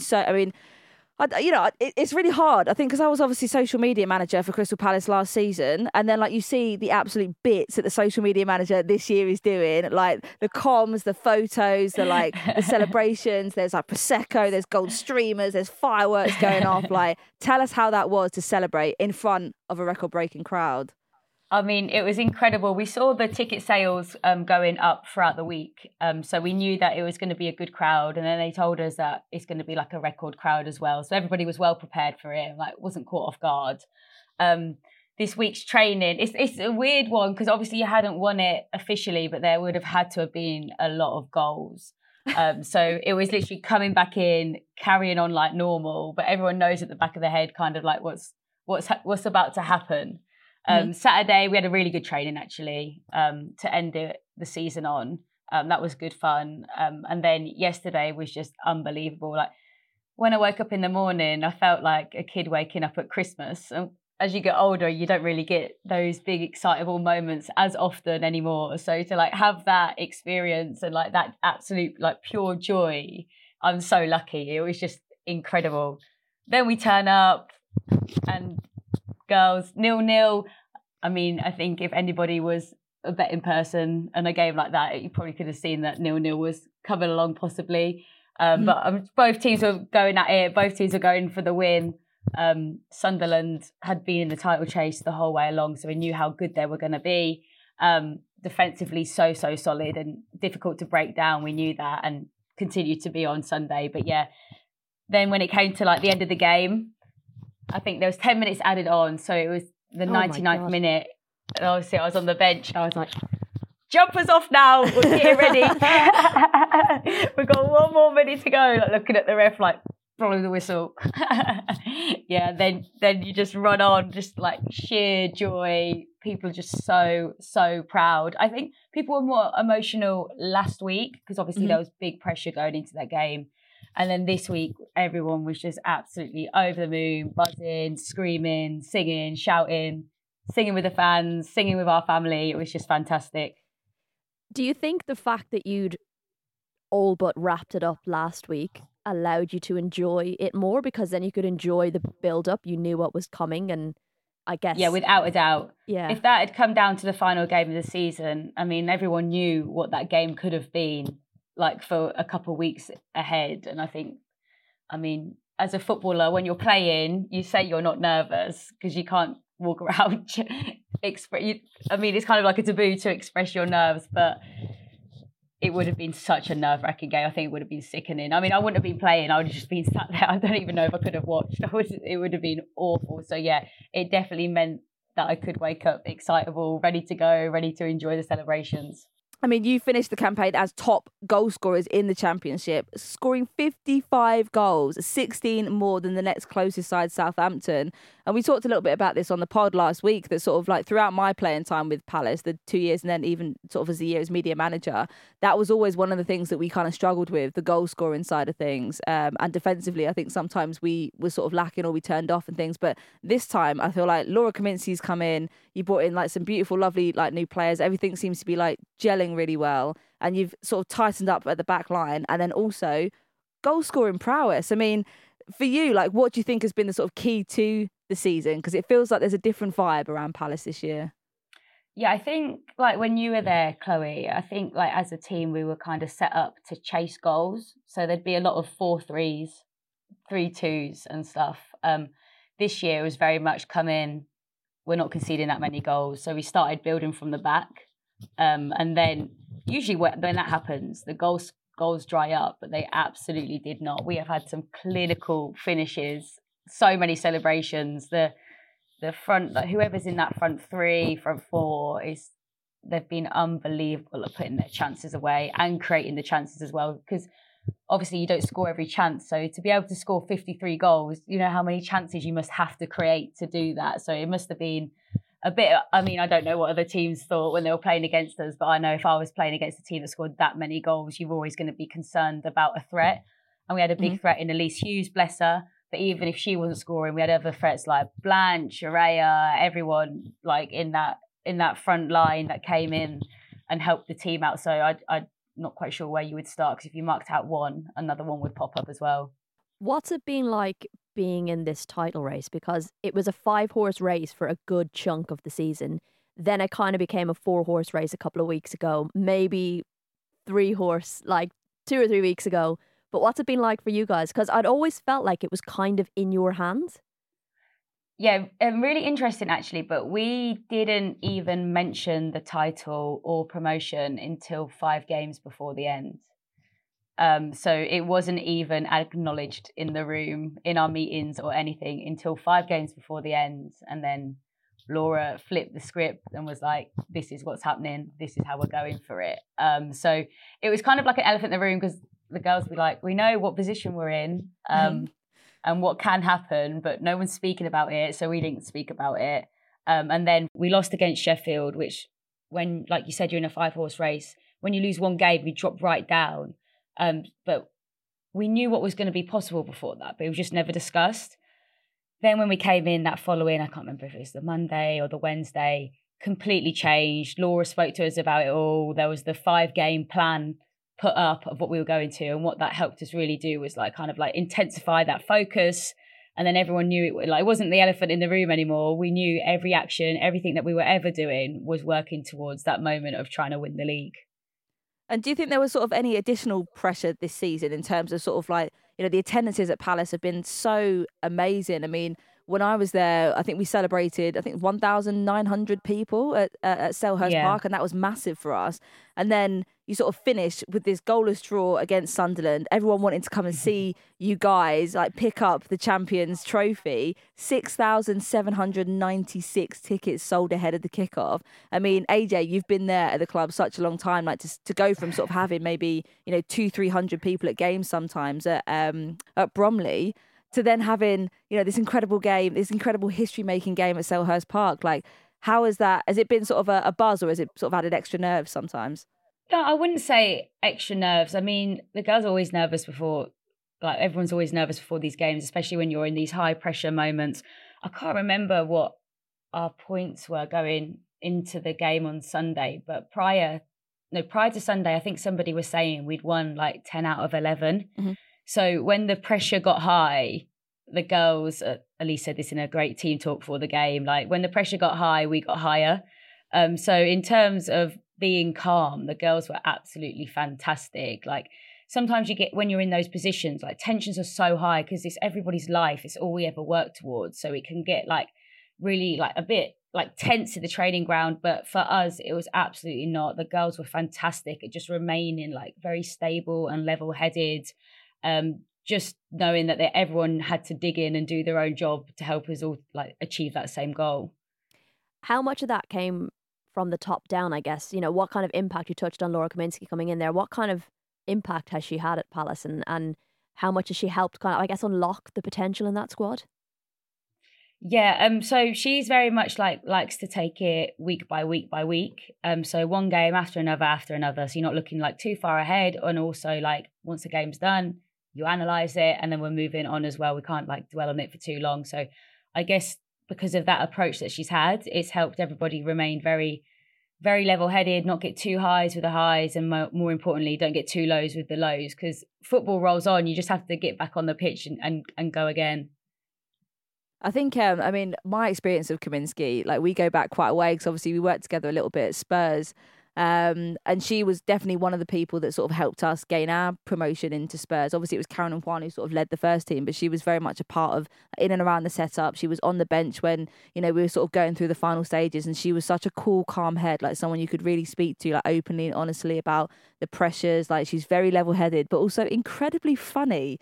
it's really hard, I think, because I was obviously social media manager for Crystal Palace last season. And then you see the absolute bits that the social media manager this year is doing, like the comms, the photos, the celebrations. There's Prosecco, there's gold streamers, there's fireworks going off. Tell us how that was to celebrate in front of a record-breaking crowd. I mean, it was incredible. We saw the ticket sales going up throughout the week. So we knew that it was going to be a good crowd. And then they told us that it's going to be a record crowd as well. So everybody was well prepared for it, wasn't caught off guard. This week's training, it's a weird one because obviously you hadn't won it officially, but there would have had to have been a lot of goals. So it was literally coming back in, carrying on like normal. But everyone knows at the back of their head kind of what's about to happen. Saturday, we had a really good training, actually, to end the season on. That was good fun. And then yesterday was just unbelievable. Like when I woke up in the morning, I felt like a kid waking up at Christmas. And as you get older, you don't really get those big excitable moments as often anymore. So to like have that experience and like that absolute like pure joy, I'm so lucky. It was just incredible. Then we turn up and girls 0-0. I mean, I think if anybody was a betting person in a game like that, you probably could have seen that 0-0 was coming along possibly. But both teams were going at it. Both teams were going for the win. Sunderland had been in the title chase the whole way along, so we knew how good they were going to be. Defensively, so solid and difficult to break down. We knew that and continued to be on Sunday. But yeah, then when it came to like the end of the game, I think there was 10 minutes added on, so it was the 99th minute. And obviously, I was on the bench. I was like, "Jumpers off now! We're getting ready. We've got 1 more minute to go." Like, looking at the ref, like blowing the whistle. Yeah, then you just run on, just like sheer joy. People are just so proud. I think people were more emotional last week because obviously there was big pressure going into that game. And then this week, everyone was just absolutely over the moon, buzzing, screaming, singing, shouting, singing with the fans, singing with our family. It was just fantastic. Do you think the fact that you'd all but wrapped it up last week allowed you to enjoy it more because then you could enjoy the build-up? You knew what was coming and I guess... Yeah, without a doubt. Yeah. If that had come down to the final game of the season, I mean, everyone knew what that game could have been like for a couple of weeks ahead. And I think, I mean, as a footballer, when you're playing, you say you're not nervous because you can't walk around. I mean, it's kind of like a taboo to express your nerves, but it would have been such a nerve-wracking game. I think it would have been sickening. I mean, I wouldn't have been playing. I would have just been sat there. I don't even know if I could have watched. It would have been awful. So, yeah, it definitely meant that I could wake up excitable, ready to go, ready to enjoy the celebrations. I mean, you finished the campaign as top goal scorers in the Championship, scoring 55 goals, 16 more than the next closest side, Southampton. And we talked a little bit about this on the pod last week, that sort of like throughout my playing time with Palace, the 2 years and then even sort of as a year as media manager, that was always one of the things that we kind of struggled with, the goal scoring side of things. And defensively, I think sometimes we were sort of lacking or we turned off and things. But this time, I feel like Laura Kaminsky's come in, you brought in like some beautiful, lovely like new players. Everything seems to be like gelling really well. And you've sort of tightened up at the back line and then also goal scoring prowess. I mean, for you, like, what do you think has been the sort of key to the season? Because it feels like there's a different vibe around Palace this year. Yeah, I think like when you were there, Chloe, I think like as a team, we were kind of set up to chase goals. So there'd be a lot of 4-3s, 3-2s and stuff. This year was very much come in, we're not conceding that many goals. So we started building from the back. And then usually when that happens, the goals dry up, but they absolutely did not. We have had some clinical finishes, so many celebrations. The front, like whoever's in that front 3, front 4, they've been unbelievable at putting their chances away and creating the chances as well. Because obviously you don't score every chance, so to be able to score 53 goals, you know how many chances you must have to create to do that. So it must have been a bit, I mean, I don't know what other teams thought when they were playing against us, but I know if I was playing against a team that scored that many goals, you're always going to be concerned about a threat. And we had a big threat in Elise Hughes, bless her. But even if she wasn't scoring, we had other threats like Blanche, Araya, everyone like in that front line that came in and helped the team out. So I'm not quite sure where you would start, because if you marked out one, another one would pop up as well. What's it been like being in this title race? Because it was a 5-horse race for a good chunk of the season. Then it kind of became a 4-horse race a couple of weeks ago, maybe 3-horse like 2 or 3 weeks ago. But what's it been like for you guys? Because I'd always felt like it was kind of in your hands. Yeah, really interesting actually, but we didn't even mention the title or promotion until 5 games before the end. So it wasn't even acknowledged in the room, in our meetings or anything until 5 games before the end. And then Laura flipped the script and was like, this is what's happening. This is how we're going for it. So it was kind of like an elephant in the room, because the girls would be like, we know what position we're in and what can happen, but no one's speaking about it. So we didn't speak about it. And then we lost against Sheffield, which when, like you said, you're in a 5-horse race, when you lose one game, you drop right down. But we knew what was going to be possible before that, but it was just never discussed. Then when we came in that following, I can't remember if it was the Monday or the Wednesday, completely changed. Laura spoke to us about it all. There was the 5-game plan put up of what we were going to, and what that helped us really do was like kind of like intensify that focus. And then everyone knew it wasn't the elephant in the room anymore. We knew every action, everything that we were ever doing was working towards that moment of trying to win the league. And do you think there was sort of any additional pressure this season in terms of sort of like, the attendances at Palace have been so amazing. I mean, when I was there, I think we celebrated, 1,900 people at Selhurst Park, and that was massive for us. And then you sort of finished with this goalless draw against Sunderland. Everyone wanting to come and see you guys like pick up the Champions Trophy. 6,796 tickets sold ahead of the kickoff. I mean, AJ, you've been there at the club such a long time, like to go from sort of having maybe 200-300 people at games sometimes at Bromley, to then having, this incredible game, this incredible history-making game at Selhurst Park. Like, how is that? Has it been sort of a buzz, or has it sort of added extra nerves sometimes? No, I wouldn't say extra nerves. I mean, the girls are always nervous before, like everyone's always nervous before these games, especially when you're in these high-pressure moments. I can't remember what our points were going into the game on Sunday, but prior to Sunday, I think somebody was saying we'd won like 10 out of 11. Mm-hmm. So when the pressure got high, the girls, Elise said this in a great team talk before the game, like when the pressure got high, we got higher. So in terms of being calm, the girls were absolutely fantastic. Like sometimes you get, when you're in those positions, like tensions are so high because it's everybody's life. It's all we ever work towards. So it can get like really like a bit like tense in the training ground. But for us, it was absolutely not. The girls were fantastic at just remaining like very stable and level-headed. Just knowing that everyone had to dig in and do their own job to help us all like achieve that same goal. How much of that came from the top down, I guess? What kind of impact, you touched on Laura Kaminski coming in there, what kind of impact has she had at Palace, and how much has she helped kind of, I guess, unlock the potential in that squad? Yeah, so she's very much likes to take it week by week by week. So one game after another. So you're not looking like too far ahead, and also like once the game's done, you analyse it, and then we're moving on as well. We can't like dwell on it for too long. So I guess because of that approach that she's had, it's helped everybody remain very, very level-headed, not get too highs with the highs, and more importantly, don't get too lows with the lows, because football rolls on. You just have to get back on the pitch and go again. I think, my experience of Kaminski, like we go back quite a way, because obviously we worked together a little bit at Spurs. And she was definitely one of the people that sort of helped us gain our promotion into Spurs. Obviously, it was Karen and Juan who sort of led the first team, but she was very much a part of in and around the setup. She was on the bench when, we were sort of going through the final stages, and she was such a cool, calm head, like someone you could really speak to, like openly and honestly about the pressures. Like she's very level-headed, but also incredibly funny.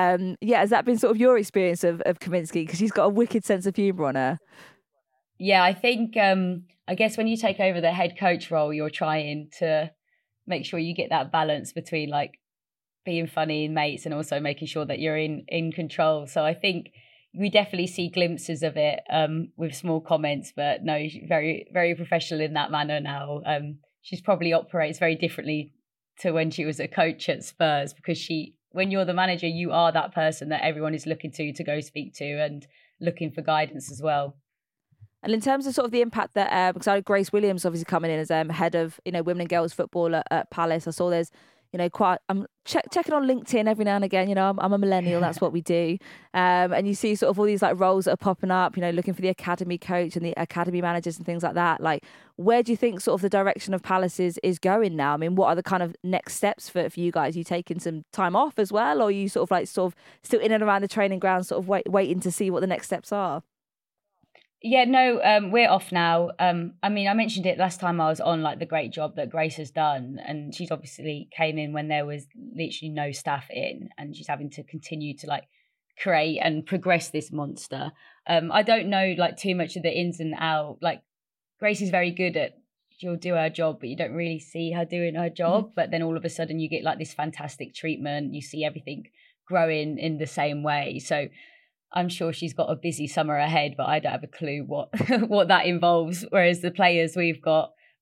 Has that been sort of your experience of Kaminski? Because she's got a wicked sense of humour on her. Yeah, I think, I guess when you take over the head coach role, you're trying to make sure you get that balance between like being funny and mates and also making sure that you're in control. So I think we definitely see glimpses of it with small comments, but no, she's very, very professional in that manner now. She's probably operates very differently to when she was a coach at Spurs, because when you're the manager, you are that person that everyone is looking to go speak to and looking for guidance as well. And in terms of sort of the impact that, because I had Grace Williams obviously coming in as head of, women and girls football at Palace. I saw there's, I'm checking on LinkedIn every now and again. I'm a millennial, that's what we do. And you see sort of all these like roles that are popping up, looking for the academy coach and the academy managers and things like that. Like, where do you think sort of the direction of Palace is going now? I mean, what are the kind of next steps for you guys? Are you taking some time off as well? Or are you sort of still in and around the training ground, sort of waiting to see what the next steps are? Yeah, no, we're off now. I mentioned it last time I was on, like the great job that Grace has done. And she's obviously came in when there was literally no staff in, and she's having to continue to like create and progress this monster. I don't know like too much of the ins and outs. Like Grace is very good at, she'll do her job, but you don't really see her doing her job. Mm-hmm. But then all of a sudden you get like this fantastic treatment. You see everything growing in the same way. So I'm sure she's got a busy summer ahead, but I don't have a clue what what that involves. Whereas the players we've got,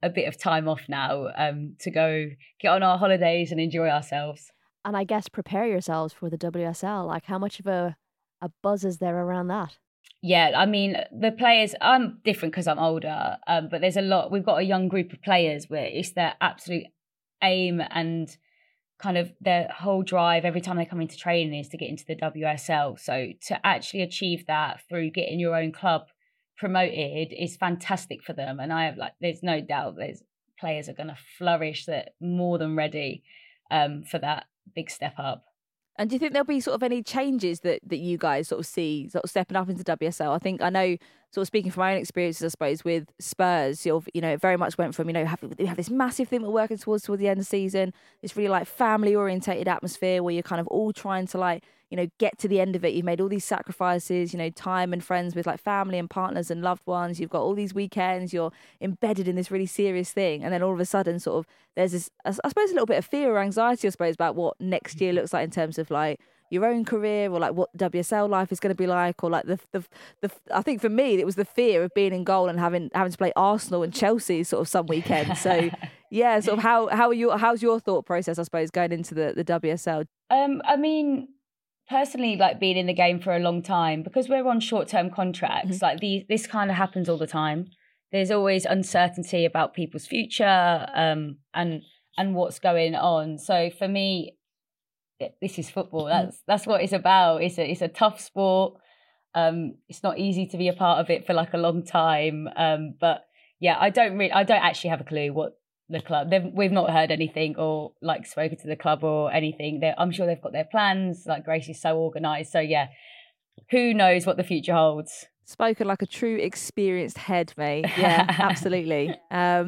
a bit of time off now to go get on our holidays and enjoy ourselves. And I guess prepare yourselves for the WSL. Like, how much of a buzz is there around that? Yeah, I mean, the players, I'm different because I'm older, but there's a lot, we've got a young group of players where it's their absolute aim and kind of their whole drive every time they come into training is to get into the WSL. So to actually achieve that through getting your own club promoted is fantastic for them. And there's no doubt there's players are going to flourish, that more than ready for that big step up. And do you think there'll be sort of any changes that you guys sort of see sort of stepping up into WSL? I know, sort of speaking from my own experiences, I suppose, with Spurs, it very much went from, we have this massive thing we're working towards the end of the season, this really like family orientated atmosphere where you're kind of all trying to get to the end of it. You've made all these sacrifices, time and friends with like family and partners and loved ones. You've got all these weekends, you're embedded in this really serious thing. And then all of a sudden sort of there's this, I suppose, a little bit of fear or anxiety, I suppose, about what next year looks like in terms of like your own career or like what WSL life is going to be like, or like the I think for me it was the fear of being in goal and having to play Arsenal and Chelsea sort of some weekend. So yeah, sort of how's your thought process, I suppose, going into the WSL? I mean, personally, like being in the game for a long time, because we're on short-term contracts, like this kind of happens all the time. There's always uncertainty about people's future and what's going on. So for me, this is football. That's what it's about. It's a tough sport. It's not easy to be a part of it for like a long time. But yeah, I don't actually have a clue what the club. We've not heard anything or like spoken to the club or anything. I'm sure they've got their plans. Like Grace is so organised. So yeah, who knows what the future holds. Spoken like a true experienced head, mate. Yeah, absolutely.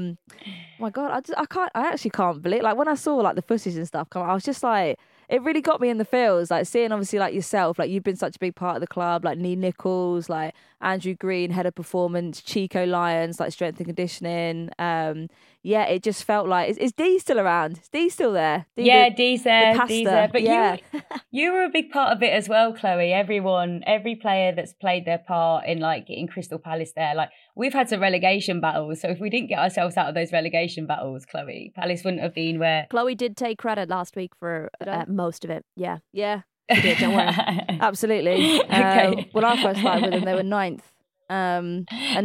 My God, I actually can't believe, like when I saw like the footage and stuff come, I was just like, it really got me in the feels, like seeing obviously like yourself, like you've been such a big part of the club, like Nee Nichols, like Andrew Green, head of performance, Chico Lyons, like strength and conditioning. Yeah, it just felt like, is Dee still around? Is Dee still there? Dee's there. But yeah. you were a big part of it as well, Chloe. Every player that's played their part in like getting Crystal Palace there, like we've had some relegation battles. So if we didn't get ourselves out of those relegation battles, Chloe, Palace wouldn't have been where... Chloe did take credit last week for most of it. Yeah. Yeah. She did, don't worry. Absolutely. Okay. When I first started with them, they were 9th. And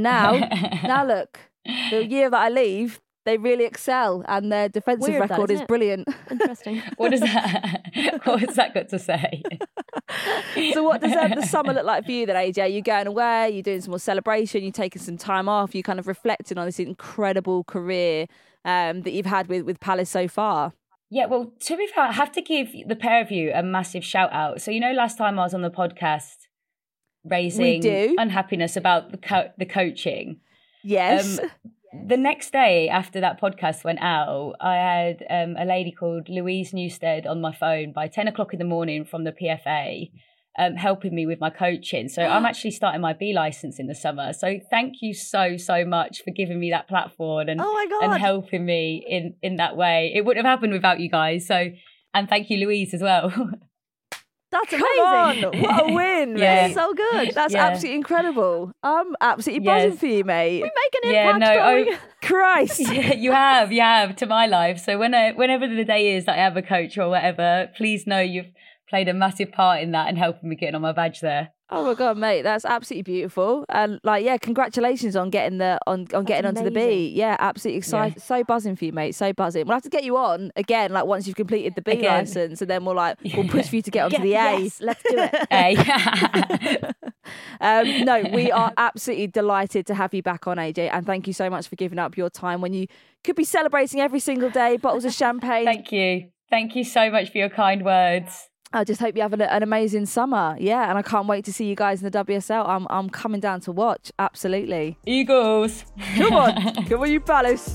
now look, the year that I leave, they really excel and their defensive record is brilliant. Interesting. What's that got to say? So what does the summer look like for you then, AJ? You're going away, you're doing some more celebration, you're taking some time off, you're kind of reflecting on this incredible career that you've had with Palace so far. Yeah, well, to be fair, I have to give the pair of you a massive shout out. So, last time I was on the podcast raising unhappiness about the coaching. Yes. The next day after that podcast went out, I had a lady called Louise Newstead on my phone by 10 o'clock in the morning from the PFA, helping me with my coaching. So I'm actually starting my B licence in the summer. So thank you so, so much for giving me that platform and helping me in that way. It wouldn't have happened without you guys. So, and thank you, Louise, as well. That's amazing. Come on, what a win. Yeah. So good. That's absolutely incredible. I'm absolutely buzzing for you, mate. We make an impact. Christ. Yeah, you have to my life. So whenever the day is that I have a coach or whatever, please know you've played a massive part in that and helping me getting on my badge there. Oh my God, mate, that's absolutely beautiful. And congratulations on getting getting onto the B. Yeah, absolutely excited. Yeah. So buzzing for you, mate. So buzzing. We'll have to get you on again, like once you've completed the B licence, and then we'll push for you to get onto the A. Yes, let's do it. A. No, we are absolutely delighted to have you back on, AJ, and thank you so much for giving up your time when you could be celebrating every single day, bottles of champagne. Thank you so much for your kind words. I just hope you have an amazing summer. Yeah, and I can't wait to see you guys in the WSL. I'm coming down to watch. Absolutely. Eagles. Come on, you Palace.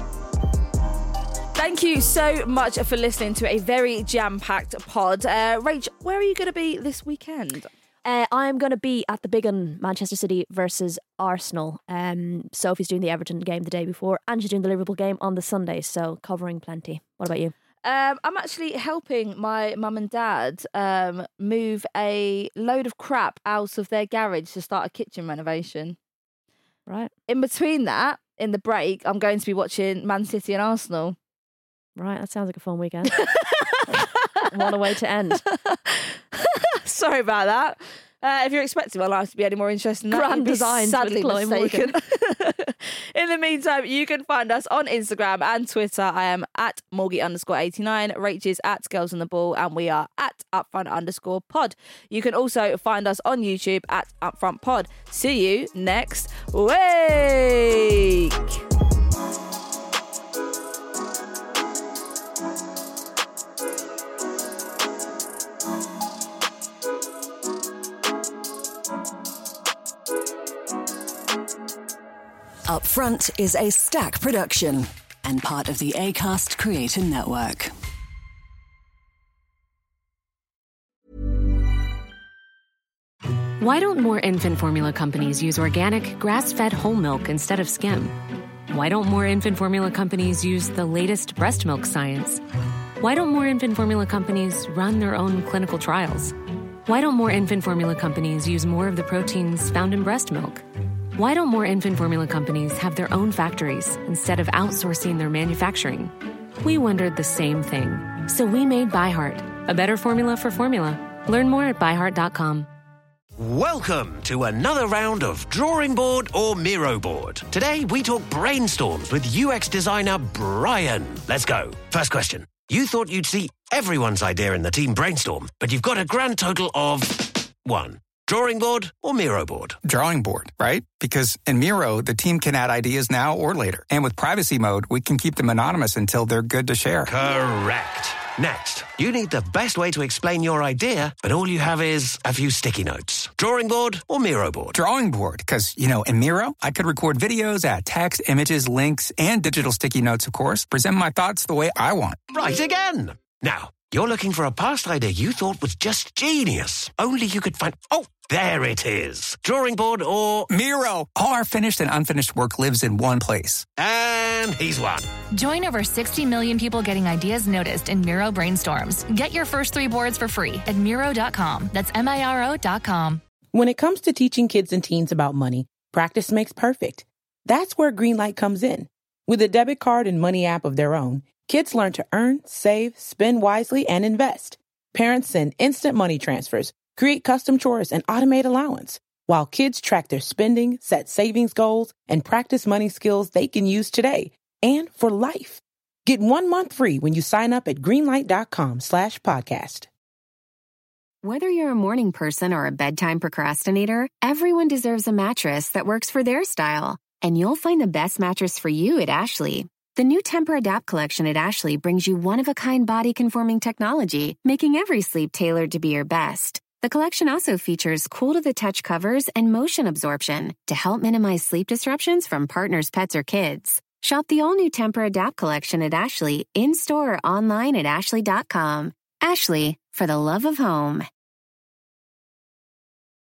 Thank you so much for listening to a very jam-packed pod. Rach, where are you going to be this weekend? I'm going to be at the big one, Manchester City versus Arsenal. Sophie's doing the Everton game the day before, and she's doing the Liverpool game on the Sunday, so covering plenty. What about you? I'm actually helping my mum and dad move a load of crap out of their garage to start a kitchen renovation. Right. In between that, in the break, I'm going to be watching Man City and Arsenal. Right, that sounds like a fun weekend. What a way to end. Sorry about that. If you're expecting my life to be any more interesting than that, Grand you'd be designs sadly with Chloe mistaken. In the meantime, you can find us on Instagram and Twitter. I am at Morgie_89. Rach is at Girls on the Ball, and we are at Upfront_pod. You can also find us on YouTube at Upfront Pod. See you next week. Upfront is a Stack production and part of the Acast Creator Network. Why don't more infant formula companies use organic, grass-fed whole milk instead of skim? Why don't more infant formula companies use the latest breast milk science? Why don't more infant formula companies run their own clinical trials? Why don't more infant formula companies use more of the proteins found in breast milk? Why don't more infant formula companies have their own factories instead of outsourcing their manufacturing? We wondered the same thing. So we made ByHeart, a better formula for formula. Learn more at byheart.com. Welcome to another round of Drawing Board or Miro Board. Today we talk brainstorms with UX designer Brian. Let's go. First question. You thought you'd see everyone's idea in the team brainstorm, but you've got a grand total of 1. Drawing board or Miro board? Drawing board, right? Because in Miro, the team can add ideas now or later. And with privacy mode, we can keep them anonymous until they're good to share. Correct. Next, you need the best way to explain your idea, but all you have is a few sticky notes. Drawing board or Miro board? Drawing board, because, in Miro, I could record videos, add text, images, links, and digital sticky notes, of course, present my thoughts the way I want. Right again. Now, you're looking for a past idea you thought was just genius. Only you could find... Oh, there it is. Drawing board or... Miro. All our finished and unfinished work lives in one place. And he's won. Join over 60 million people getting ideas noticed in Miro Brainstorms. Get your first 3 boards for free at Miro.com. That's Miro.com. When it comes to teaching kids and teens about money, practice makes perfect. That's where Greenlight comes in. With a debit card and money app of their own, kids learn to earn, save, spend wisely, and invest. Parents send instant money transfers, create custom chores, and automate allowance, while kids track their spending, set savings goals, and practice money skills they can use today and for life. Get 1 month free when you sign up at greenlight.com/podcast. Whether you're a morning person or a bedtime procrastinator, everyone deserves a mattress that works for their style. And you'll find the best mattress for you at Ashley. The new Temper-Adapt collection at Ashley brings you one-of-a-kind body-conforming technology, making every sleep tailored to be your best. The collection also features cool-to-the-touch covers and motion absorption to help minimize sleep disruptions from partners, pets, or kids. Shop the all-new Temper-Adapt collection at Ashley, in-store or online at ashley.com. Ashley, for the love of home.